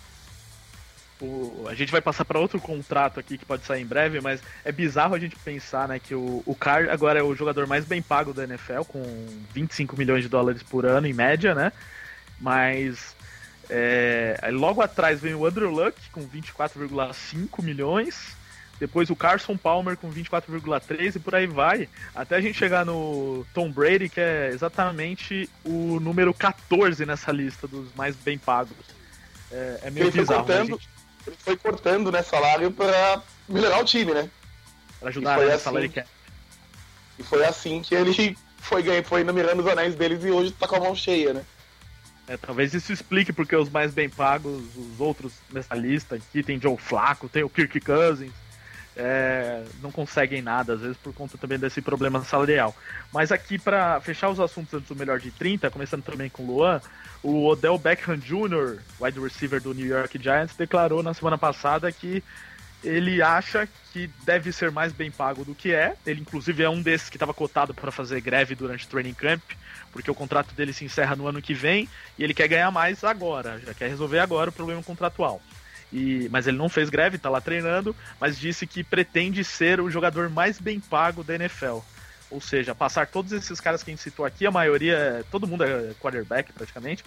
A gente vai passar para outro contrato aqui que pode sair em breve, mas é bizarro a gente pensar, né, que o Carr agora é o jogador mais bem pago da NFL, com 25 milhões de dólares por ano em média, né? Mas logo atrás vem o Andrew Luck com 24,5 milhões. Depois o Carson Palmer com 24,3 e por aí vai. Até a gente chegar no Tom Brady, que é exatamente o número 14 nessa lista dos mais bem pagos. É meio bizarro. Ele foi cortando, né, salário para melhorar o time, né? Para ajudar a salário cap. E foi assim que ele foi numerando os anéis deles e hoje tá com a mão cheia, né? Talvez isso explique porque os mais bem pagos, os outros nessa lista aqui, tem Joe Flacco, tem o Kirk Cousins, não conseguem nada, às vezes por conta também desse problema salarial. Mas aqui, para fechar os assuntos antes do melhor de 30, começando também com o Luan, o Odell Beckham Jr., wide receiver do New York Giants, declarou na semana passada que ele acha que deve ser mais bem pago do que é. Ele, inclusive, é um desses que estava cotado para fazer greve durante o training camp, porque o contrato dele se encerra no ano que vem e ele quer ganhar mais agora, já quer resolver agora o problema contratual. Mas ele não fez greve, está lá treinando, mas disse que pretende ser o jogador mais bem pago da NFL. Ou seja, passar todos esses caras que a gente citou aqui, a maioria, todo mundo é quarterback praticamente,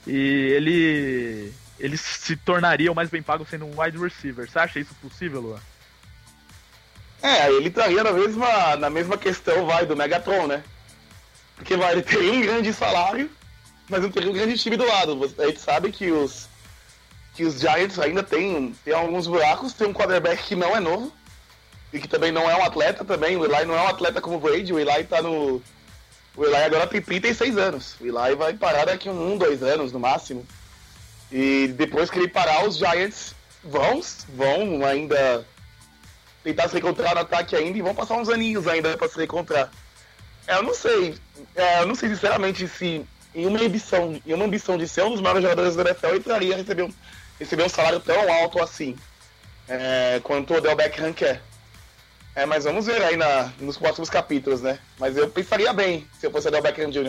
e ele se tornaria o mais bem pago sendo um wide receiver. Você acha isso possível, Luan? Ele estaria na mesma questão, do Megatron, né? Porque ele teria um grande salário, mas não teria um grande time do lado. A gente sabe que os Giants ainda tem alguns buracos, tem um quarterback que não é novo, e que também não é um atleta também. O Eli não é um atleta como o Brady, o Eli agora tem 36 anos. O Eli vai parar daqui 2 anos no máximo. E depois que ele parar, os Giants vão ainda tentar se recontrar no ataque ainda e vão passar uns aninhos ainda para se recontrar. Eu não sei sinceramente se em uma ambição de ser um dos maiores jogadores da NFL ele traria receber um salário tão alto assim, quanto o Odell Beckham quer. Mas vamos ver aí nos próximos capítulos, né? Mas eu pensaria bem se eu fosse o Odell Beckham Jr.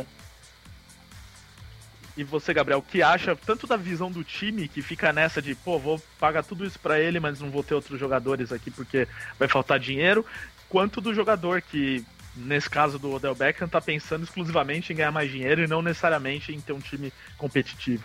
E você, Gabriel, o que acha tanto da visão do time, que fica nessa de, vou pagar tudo isso pra ele, mas não vou ter outros jogadores aqui porque vai faltar dinheiro, quanto do jogador que, nesse caso do Odell Beckham, tá pensando exclusivamente em ganhar mais dinheiro e não necessariamente em ter um time competitivo?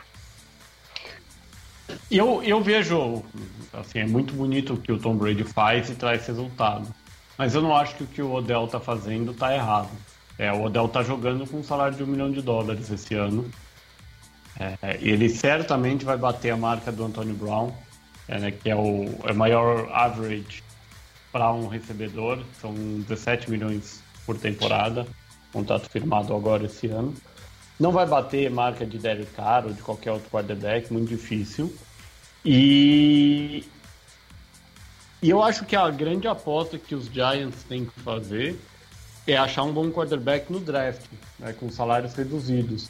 Eu vejo, assim, é muito bonito o que o Tom Brady faz e traz resultado. Mas eu não acho que o que o Odell tá fazendo tá errado. O Odell tá jogando com um salário de $1 milhão esse ano. Ele certamente vai bater a marca do Antonio Brown, que é o maior average para um recebedor, são 17 milhões por temporada, contrato firmado agora esse ano. Não vai bater marca de Derek Carr ou de qualquer outro quarterback, muito difícil. E eu acho que a grande aposta que os Giants têm que fazer é achar um bom quarterback no draft, com salários reduzidos.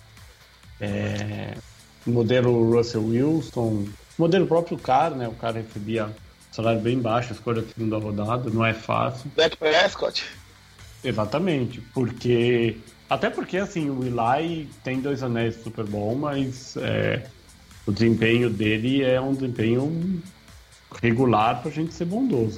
Modelo Russell Wilson, modelo próprio Carr, o cara recebia salário bem baixo, escolha de segunda rodada, não é fácil. Dak Prescott. Exatamente, até porque assim, o Eli tem 2 anéis de Super Bowl, mas o desempenho dele é um desempenho regular pra gente ser bondoso.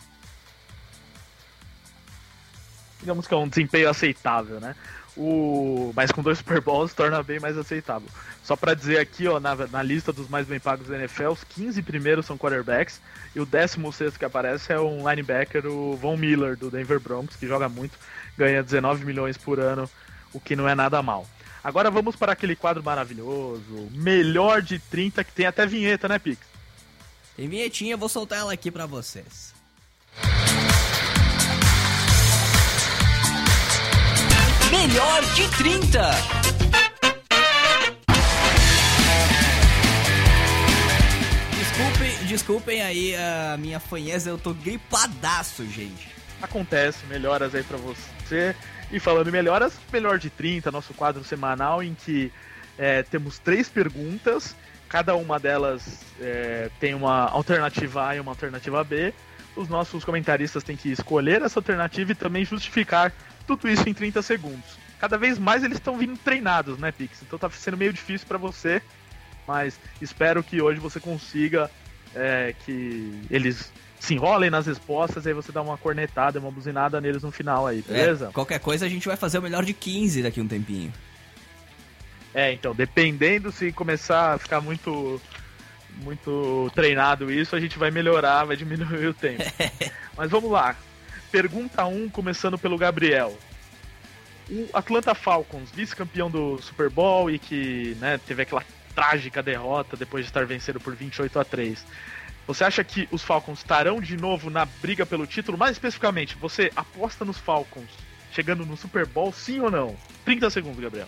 Digamos que é um desempenho aceitável, né? Mas com 2 Super Bowls torna bem mais aceitável. Só pra dizer aqui, na lista dos mais bem pagos da NFL, os 15 primeiros são quarterbacks e o 16º que aparece é um linebacker, o Von Miller, do Denver Broncos, que joga muito, ganha 19 milhões por ano, o que não é nada mal. Agora vamos para aquele quadro maravilhoso, melhor de 30, que tem até vinheta, né, Pix? Tem vinhetinha, eu vou soltar ela aqui pra vocês. Melhor de 30. Desculpem aí a minha fanheza, eu tô gripadaço, gente. Acontece, melhoras aí pra você. E falando em melhoras, melhor de 30, nosso quadro semanal em que temos 3 perguntas, cada uma delas tem uma alternativa A e uma alternativa B. Os nossos comentaristas têm que escolher essa alternativa e também justificar tudo isso em 30 segundos. Cada vez mais eles estão vindo treinados, né, Pix? Então tá sendo meio difícil pra você, mas espero que hoje você consiga que eles se enrolem nas respostas e aí você dá uma cornetada, uma buzinada neles no final aí, beleza? Qualquer coisa a gente vai fazer o melhor de 15 daqui a um tempinho. Então, dependendo se começar a ficar muito treinado isso, a gente vai melhorar, vai diminuir o tempo. Mas vamos lá. Pergunta 1, começando pelo Gabriel. O Atlanta Falcons, vice-campeão do Super Bowl e que, né, teve aquela trágica derrota depois de estar vencendo por 28-3. Você acha que os Falcons estarão de novo na briga pelo título? Mais especificamente, você aposta nos Falcons chegando no Super Bowl, sim ou não? 30 segundos, Gabriel.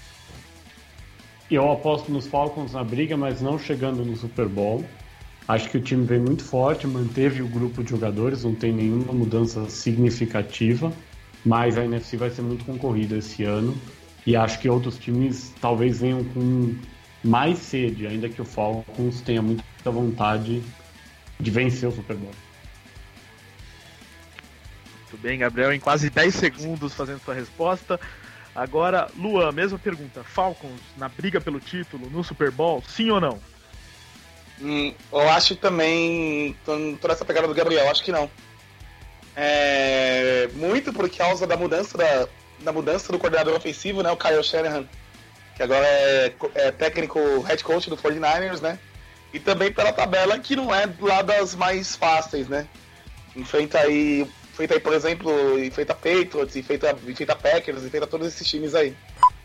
Eu aposto nos Falcons na briga, mas não chegando no Super Bowl. Acho que o time vem muito forte, manteve o grupo de jogadores, não tem nenhuma mudança significativa, mas a NFC vai ser muito concorrida esse ano e acho que outros times talvez venham com mais sede, ainda que o Falcons tenha muita vontade de vencer o Super Bowl. Muito bem, Gabriel, em quase 10 segundos fazendo sua resposta. Agora, Luan, mesma pergunta. Falcons na briga pelo título no Super Bowl, sim ou não? Eu acho também, tô nessa pegada do Gabriel, acho que não. Muito por causa da mudança do coordenador ofensivo, né, o Kyle Shanahan, que agora é técnico head coach do 49ers, né? E também pela tabela que não é lá das mais fáceis, né? Enfrenta aí, por exemplo, enfrenta Patriots, enfrenta Packers, enfrenta todos esses times aí.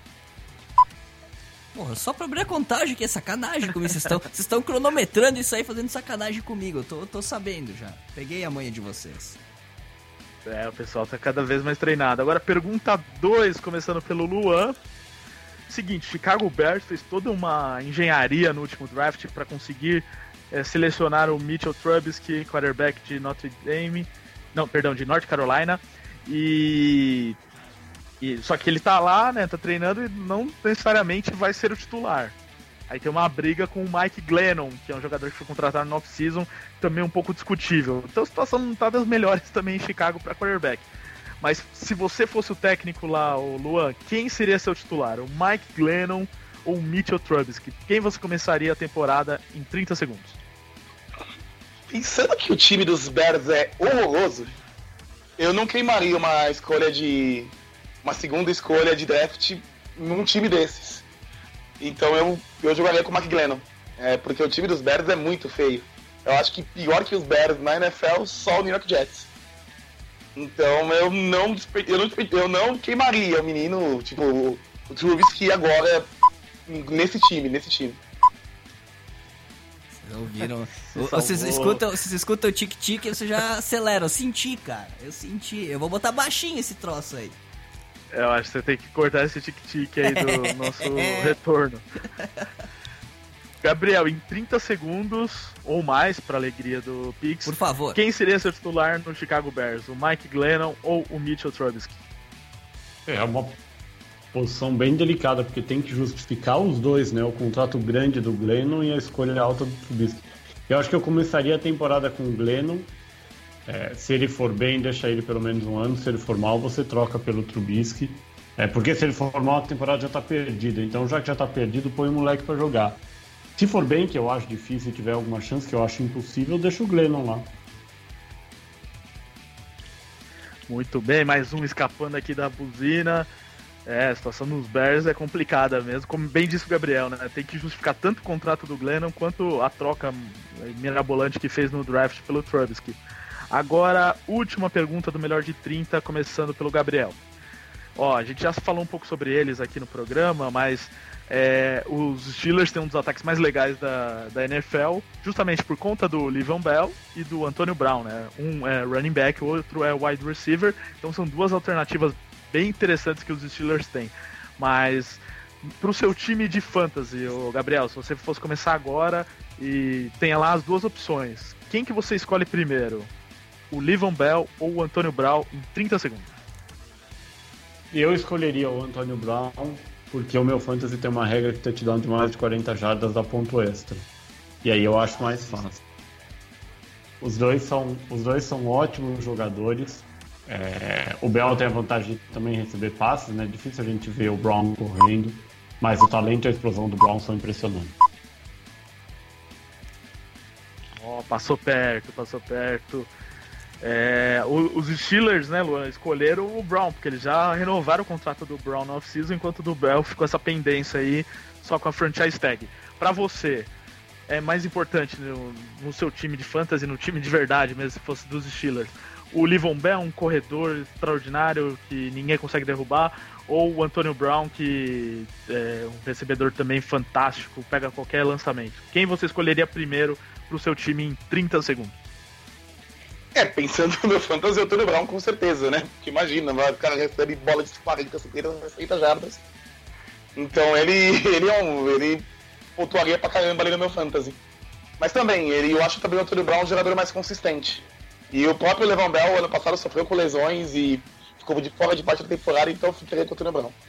Porra, só pra abrir a contagem que é sacanagem comigo. Vocês estão cronometrando isso aí, fazendo sacanagem comigo. Eu tô sabendo já. Peguei a manha de vocês. O pessoal tá cada vez mais treinado. Agora, pergunta 2, começando pelo Luan. Seguinte, Chicago Bears fez toda uma engenharia no último draft para conseguir selecionar o Mitchell Trubisky, quarterback de de North Carolina. Só que ele tá lá, né, tá treinando e não necessariamente vai ser o titular. Aí tem uma briga com o Mike Glennon, que é um jogador que foi contratado no off-season, também um pouco discutível. Então a situação não tá das melhores também em Chicago para quarterback. Mas se você fosse o técnico lá, o Luan, quem seria seu titular? O Mike Glennon ou o Mitchell Trubisky? Quem você começaria a temporada em 30 segundos? Pensando que o time dos Bears é horroroso, eu não queimaria uma segunda escolha de draft num time desses. Então eu jogaria com o Mike Glennon, porque o time dos Bears é muito feio. Eu acho que pior que os Bears na NFL, só o New York Jets. Então eu não queimaria o menino, tipo, o Trubisky agora nesse time. Vocês ouviram? Vocês escutam o tic-tic e vocês já aceleram. Eu senti, cara. Eu vou botar baixinho esse troço aí. Eu acho que você tem que cortar esse tic-tic aí do nosso retorno. Gabriel, em 30 segundos ou mais, para alegria do Pix, por favor, quem seria seu titular no Chicago Bears? O Mike Glennon ou o Mitchell Trubisky? É uma posição bem delicada, porque tem que justificar os dois, né? O contrato grande do Glennon e a escolha alta do Trubisky. Eu acho que eu começaria a temporada com o Glennon. Se ele for bem, deixa ele pelo menos um ano. Se ele for mal, você troca pelo Trubisky. Porque se ele for mal, a temporada já tá perdida. Então, já que já tá perdido, põe o moleque pra jogar. Se for bem, que eu acho difícil, e tiver alguma chance, que eu acho impossível, deixa o Glennon lá. Muito bem, mais um escapando aqui da buzina. A situação dos Bears é complicada mesmo, como bem disse o Gabriel, né? Tem que justificar tanto o contrato do Glennon quanto a troca mirabolante que fez no draft pelo Trubisky. Agora, última pergunta do Melhor de 30, começando pelo Gabriel. A gente já falou um pouco sobre eles aqui no programa, mas os Steelers têm um dos ataques mais legais da NFL, justamente por conta do Le'Veon Bell e do Antonio Brown, né? Um é running back, o outro é wide receiver, então são duas alternativas bem interessantes que os Steelers têm. Mas pro seu time de fantasy, Gabriel, se você fosse começar agora e tenha lá as duas opções, quem que você escolhe primeiro? O Le'Veon Bell ou o Antonio Brown em 30 segundos? Eu escolheria o Antonio Brown, porque o meu fantasy tem uma regra que touchdown de mais de 40 jardas dá ponto extra. E aí eu acho mais fácil. Os dois são ótimos jogadores. O Bell tem a vantagem de também receber passes, né? Difícil a gente ver o Brown correndo, mas o talento e a explosão do Brown são impressionantes. Passou perto. Os Steelers, né, Luan, escolheram o Brown, porque eles já renovaram o contrato do Brown no off-season, enquanto o do Bell ficou essa pendência aí, só com a franchise tag. Pra você, é mais importante no seu time de fantasy, no time de verdade mesmo, se fosse dos Steelers, o Le'Veon Bell, um corredor extraordinário que ninguém consegue derrubar, ou o Antonio Brown, que é um recebedor também fantástico, pega qualquer lançamento? Quem você escolheria primeiro pro seu time em 30 segundos? Pensando no meu fantasy, o Antonio Brown com certeza, né? Porque imagina, o cara recebe bola de 40, 50, 60 jardas. Então ele pontuaria pra caramba ali no meu fantasy. Mas também, eu acho também o Antonio Brown um jogador mais consistente. E o próprio Le'Veon Bell, ano passado, sofreu com lesões e ficou de fora de parte da temporada, então eu ficaria com o Antonio Brown.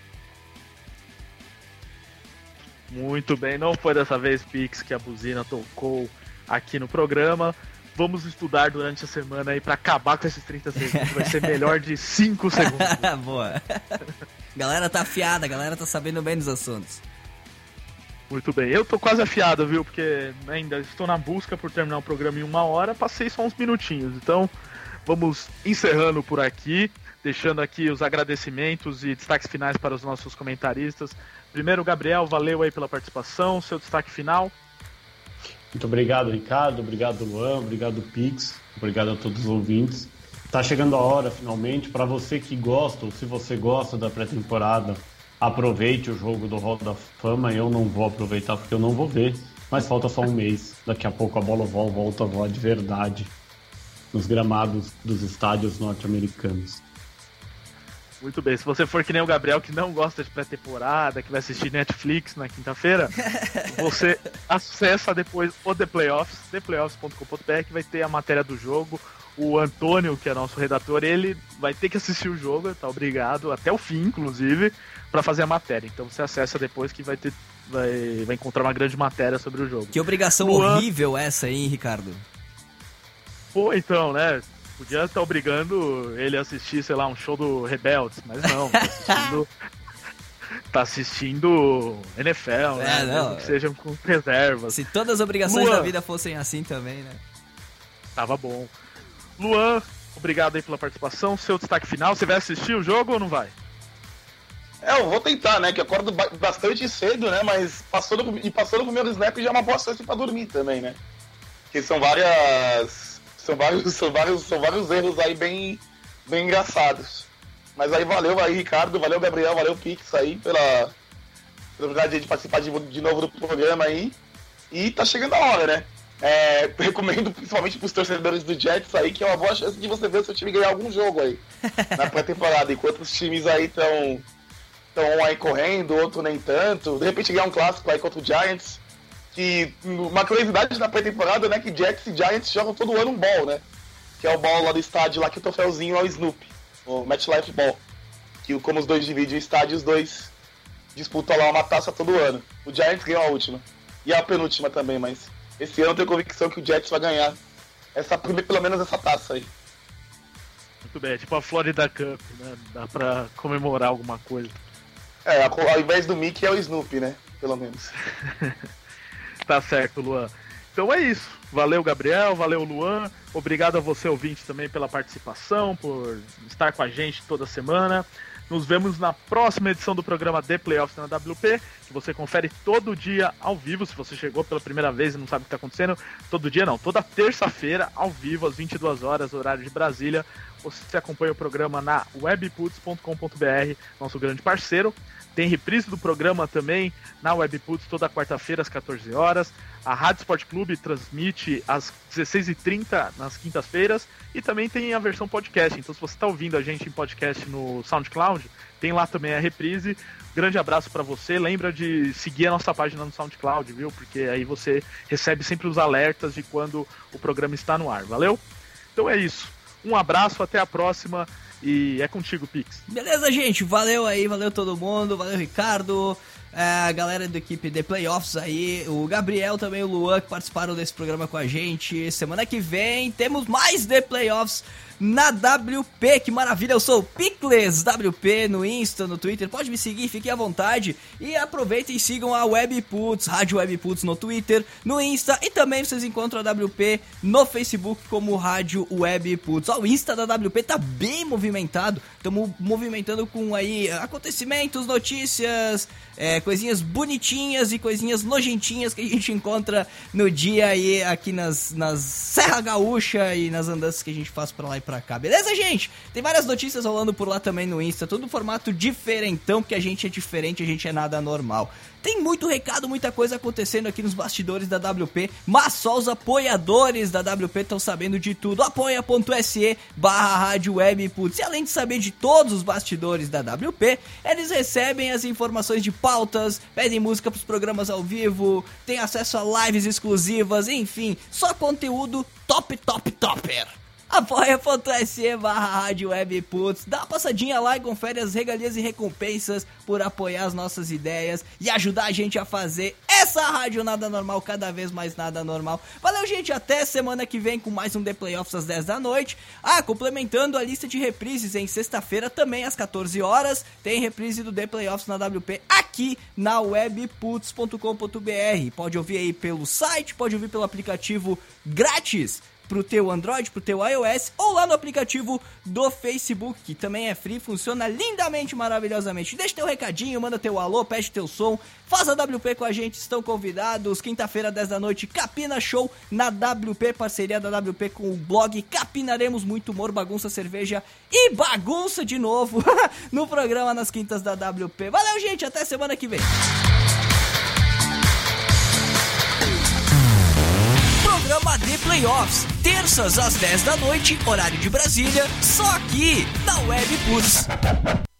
Muito bem, não foi dessa vez, Pix, que a buzina tocou aqui no programa. Vamos estudar durante a semana aí pra acabar com esses 30 segundos. Vai ser melhor de 5 segundos. Boa. Galera tá afiada, a galera tá sabendo bem dos assuntos. Muito bem. Eu tô quase afiado, viu? Porque ainda estou na busca por terminar o programa em 1 hora. Passei só uns minutinhos. Então, vamos encerrando por aqui. Deixando aqui os agradecimentos e destaques finais para os nossos comentaristas. Primeiro, Gabriel, valeu aí pela participação. Seu destaque final. Muito obrigado, Ricardo. Obrigado, Luan. Obrigado, Pix. Obrigado a todos os ouvintes. Tá chegando a hora, finalmente. Para você que gosta, ou se você gosta da pré-temporada, aproveite o jogo do Hall da Fama. Eu não vou aproveitar porque eu não vou ver. Mas falta só um mês. Daqui a pouco a bola volta a voar de verdade nos gramados dos estádios norte-americanos. Muito bem, se você for que nem o Gabriel, que não gosta de pré-temporada, que vai assistir Netflix na quinta-feira, você acessa depois o The Playoffs, theplayoffs.com.br, que vai ter a matéria do jogo. O Antônio, que é nosso redator, ele vai ter que assistir o jogo, tá obrigado, até o fim, inclusive, para fazer a matéria. Então você acessa depois que vai encontrar uma grande matéria sobre o jogo. Que obrigação horrível essa aí, hein, Ricardo? Pô, então, né? Podia estar obrigando ele a assistir, sei lá, um show do Rebeldes, mas não, tá assistindo NFL, né? Mesmo que sejam com reservas. Se todas as obrigações da vida fossem assim também, né? Tava bom. Luan, obrigado aí pela participação. Seu destaque final, você vai assistir o jogo ou não vai? Eu vou tentar, né? Que eu acordo bastante cedo, né? Mas passando pro primeiro snap já é uma boa chance pra dormir também, né? Porque são vários erros aí bem engraçados. Mas aí valeu aí, Ricardo, valeu, Gabriel, valeu, Pix aí pela oportunidade de participar de novo do programa aí. E tá chegando a hora, né? Recomendo principalmente pros torcedores do Jets aí, que é uma boa chance de você ver o seu time ganhar algum jogo aí na pré-temporada, enquanto os times aí estão aí correndo, outro nem tanto. De repente ganhar um clássico aí contra o Giants. Que uma curiosidade da pré-temporada, né, que Jets e Giants jogam todo ano um ball, né? Que é o ball lá do estádio lá, que o troféuzinho é o Snoopy, o MetLife Ball. Que como os dois dividem o estádio, os dois disputam lá uma taça todo ano. O Giants ganhou a última. E a penúltima também, mas esse ano eu tenho convicção que o Jets vai ganhar pelo menos essa taça aí. Muito bem, é tipo a Florida Cup, né? Dá pra comemorar alguma coisa. Ao invés do Mickey é o Snoopy, né? Pelo menos. Tá certo, Luan. Então é isso. Valeu, Gabriel. Valeu, Luan. Obrigado a você, ouvinte, também pela participação, por estar com a gente toda semana. Nos vemos na próxima edição do programa The Playoffs na WP, que você confere todo dia ao vivo. Se você chegou pela primeira vez e não sabe o que está acontecendo, todo dia não, toda terça-feira, ao vivo, às 22 horas, horário de Brasília. Você acompanha o programa na webputs.com.br, nosso grande parceiro. Tem reprise do programa também na Webputs toda quarta-feira às 14 horas. A Rádio Sport Clube transmite às 16h30 nas quintas-feiras. E também tem a versão podcast. Então se você está ouvindo a gente em podcast no SoundCloud, tem lá também a reprise. Grande abraço para você. Lembra de seguir a nossa página no SoundCloud, viu? Porque aí você recebe sempre os alertas de quando o programa está no ar. Valeu? Então é isso. Um abraço, até a próxima. E é contigo, Pix. Beleza, gente. Valeu aí, valeu todo mundo. Valeu, Ricardo. A galera da equipe The Playoffs aí. O Gabriel também, o Luan, que participaram desse programa com a gente. Semana que vem temos mais The Playoffs na WP. Que maravilha, eu sou o Picles WP no Insta, no Twitter. Pode me seguir, fiquem à vontade. E aproveitem e sigam a Webputs, Rádio Webputs no Twitter, no Insta. E também vocês encontram a WP no Facebook como Rádio Webputs. O Insta da WP tá bem movimentado. Estamos movimentando com aí acontecimentos, notícias, coisinhas bonitinhas e coisinhas nojentinhas que a gente encontra no dia aí aqui nas Serra Gaúcha e nas andanças que a gente faz pra lá e pra cá. Beleza, gente? Tem várias notícias rolando por lá também no Insta, tudo no formato diferentão, porque a gente é diferente, a gente é nada normal. Tem muito recado, muita coisa acontecendo aqui nos bastidores da WP, mas só os apoiadores da WP estão sabendo de tudo. apoia.se/Rádio Webputs. E além de saber de todos os bastidores da WP, eles recebem as informações de pautas, pedem música pros programas ao vivo, tem acesso a lives exclusivas, enfim, só conteúdo topper. apoia.se/Rádio Webputs. Dá uma passadinha lá e confere as regalias e recompensas por apoiar as nossas ideias e ajudar a gente a fazer essa rádio nada normal, cada vez mais nada normal. Valeu, gente, até semana que vem com mais um The Playoffs às 10 da noite. Complementando a lista de reprises, em sexta-feira também às 14 horas, tem reprise do The Playoffs na WP aqui na webputs.com.br. Pode ouvir aí pelo site, pode ouvir pelo aplicativo grátis pro teu Android, pro teu iOS, ou lá no aplicativo do Facebook, que também é free, funciona lindamente, maravilhosamente. Deixa teu recadinho, manda teu alô, pede teu som, faz a WP com a gente, estão convidados. Quinta-feira, 10 da noite, Capina Show na WP, parceria da WP com o blog Capinaremos, muito humor, bagunça, cerveja e bagunça de novo no programa nas quintas da WP. Valeu, gente, até semana que vem. Programa The Playoffs, terças às 10 da noite, horário de Brasília, só aqui na Webputs.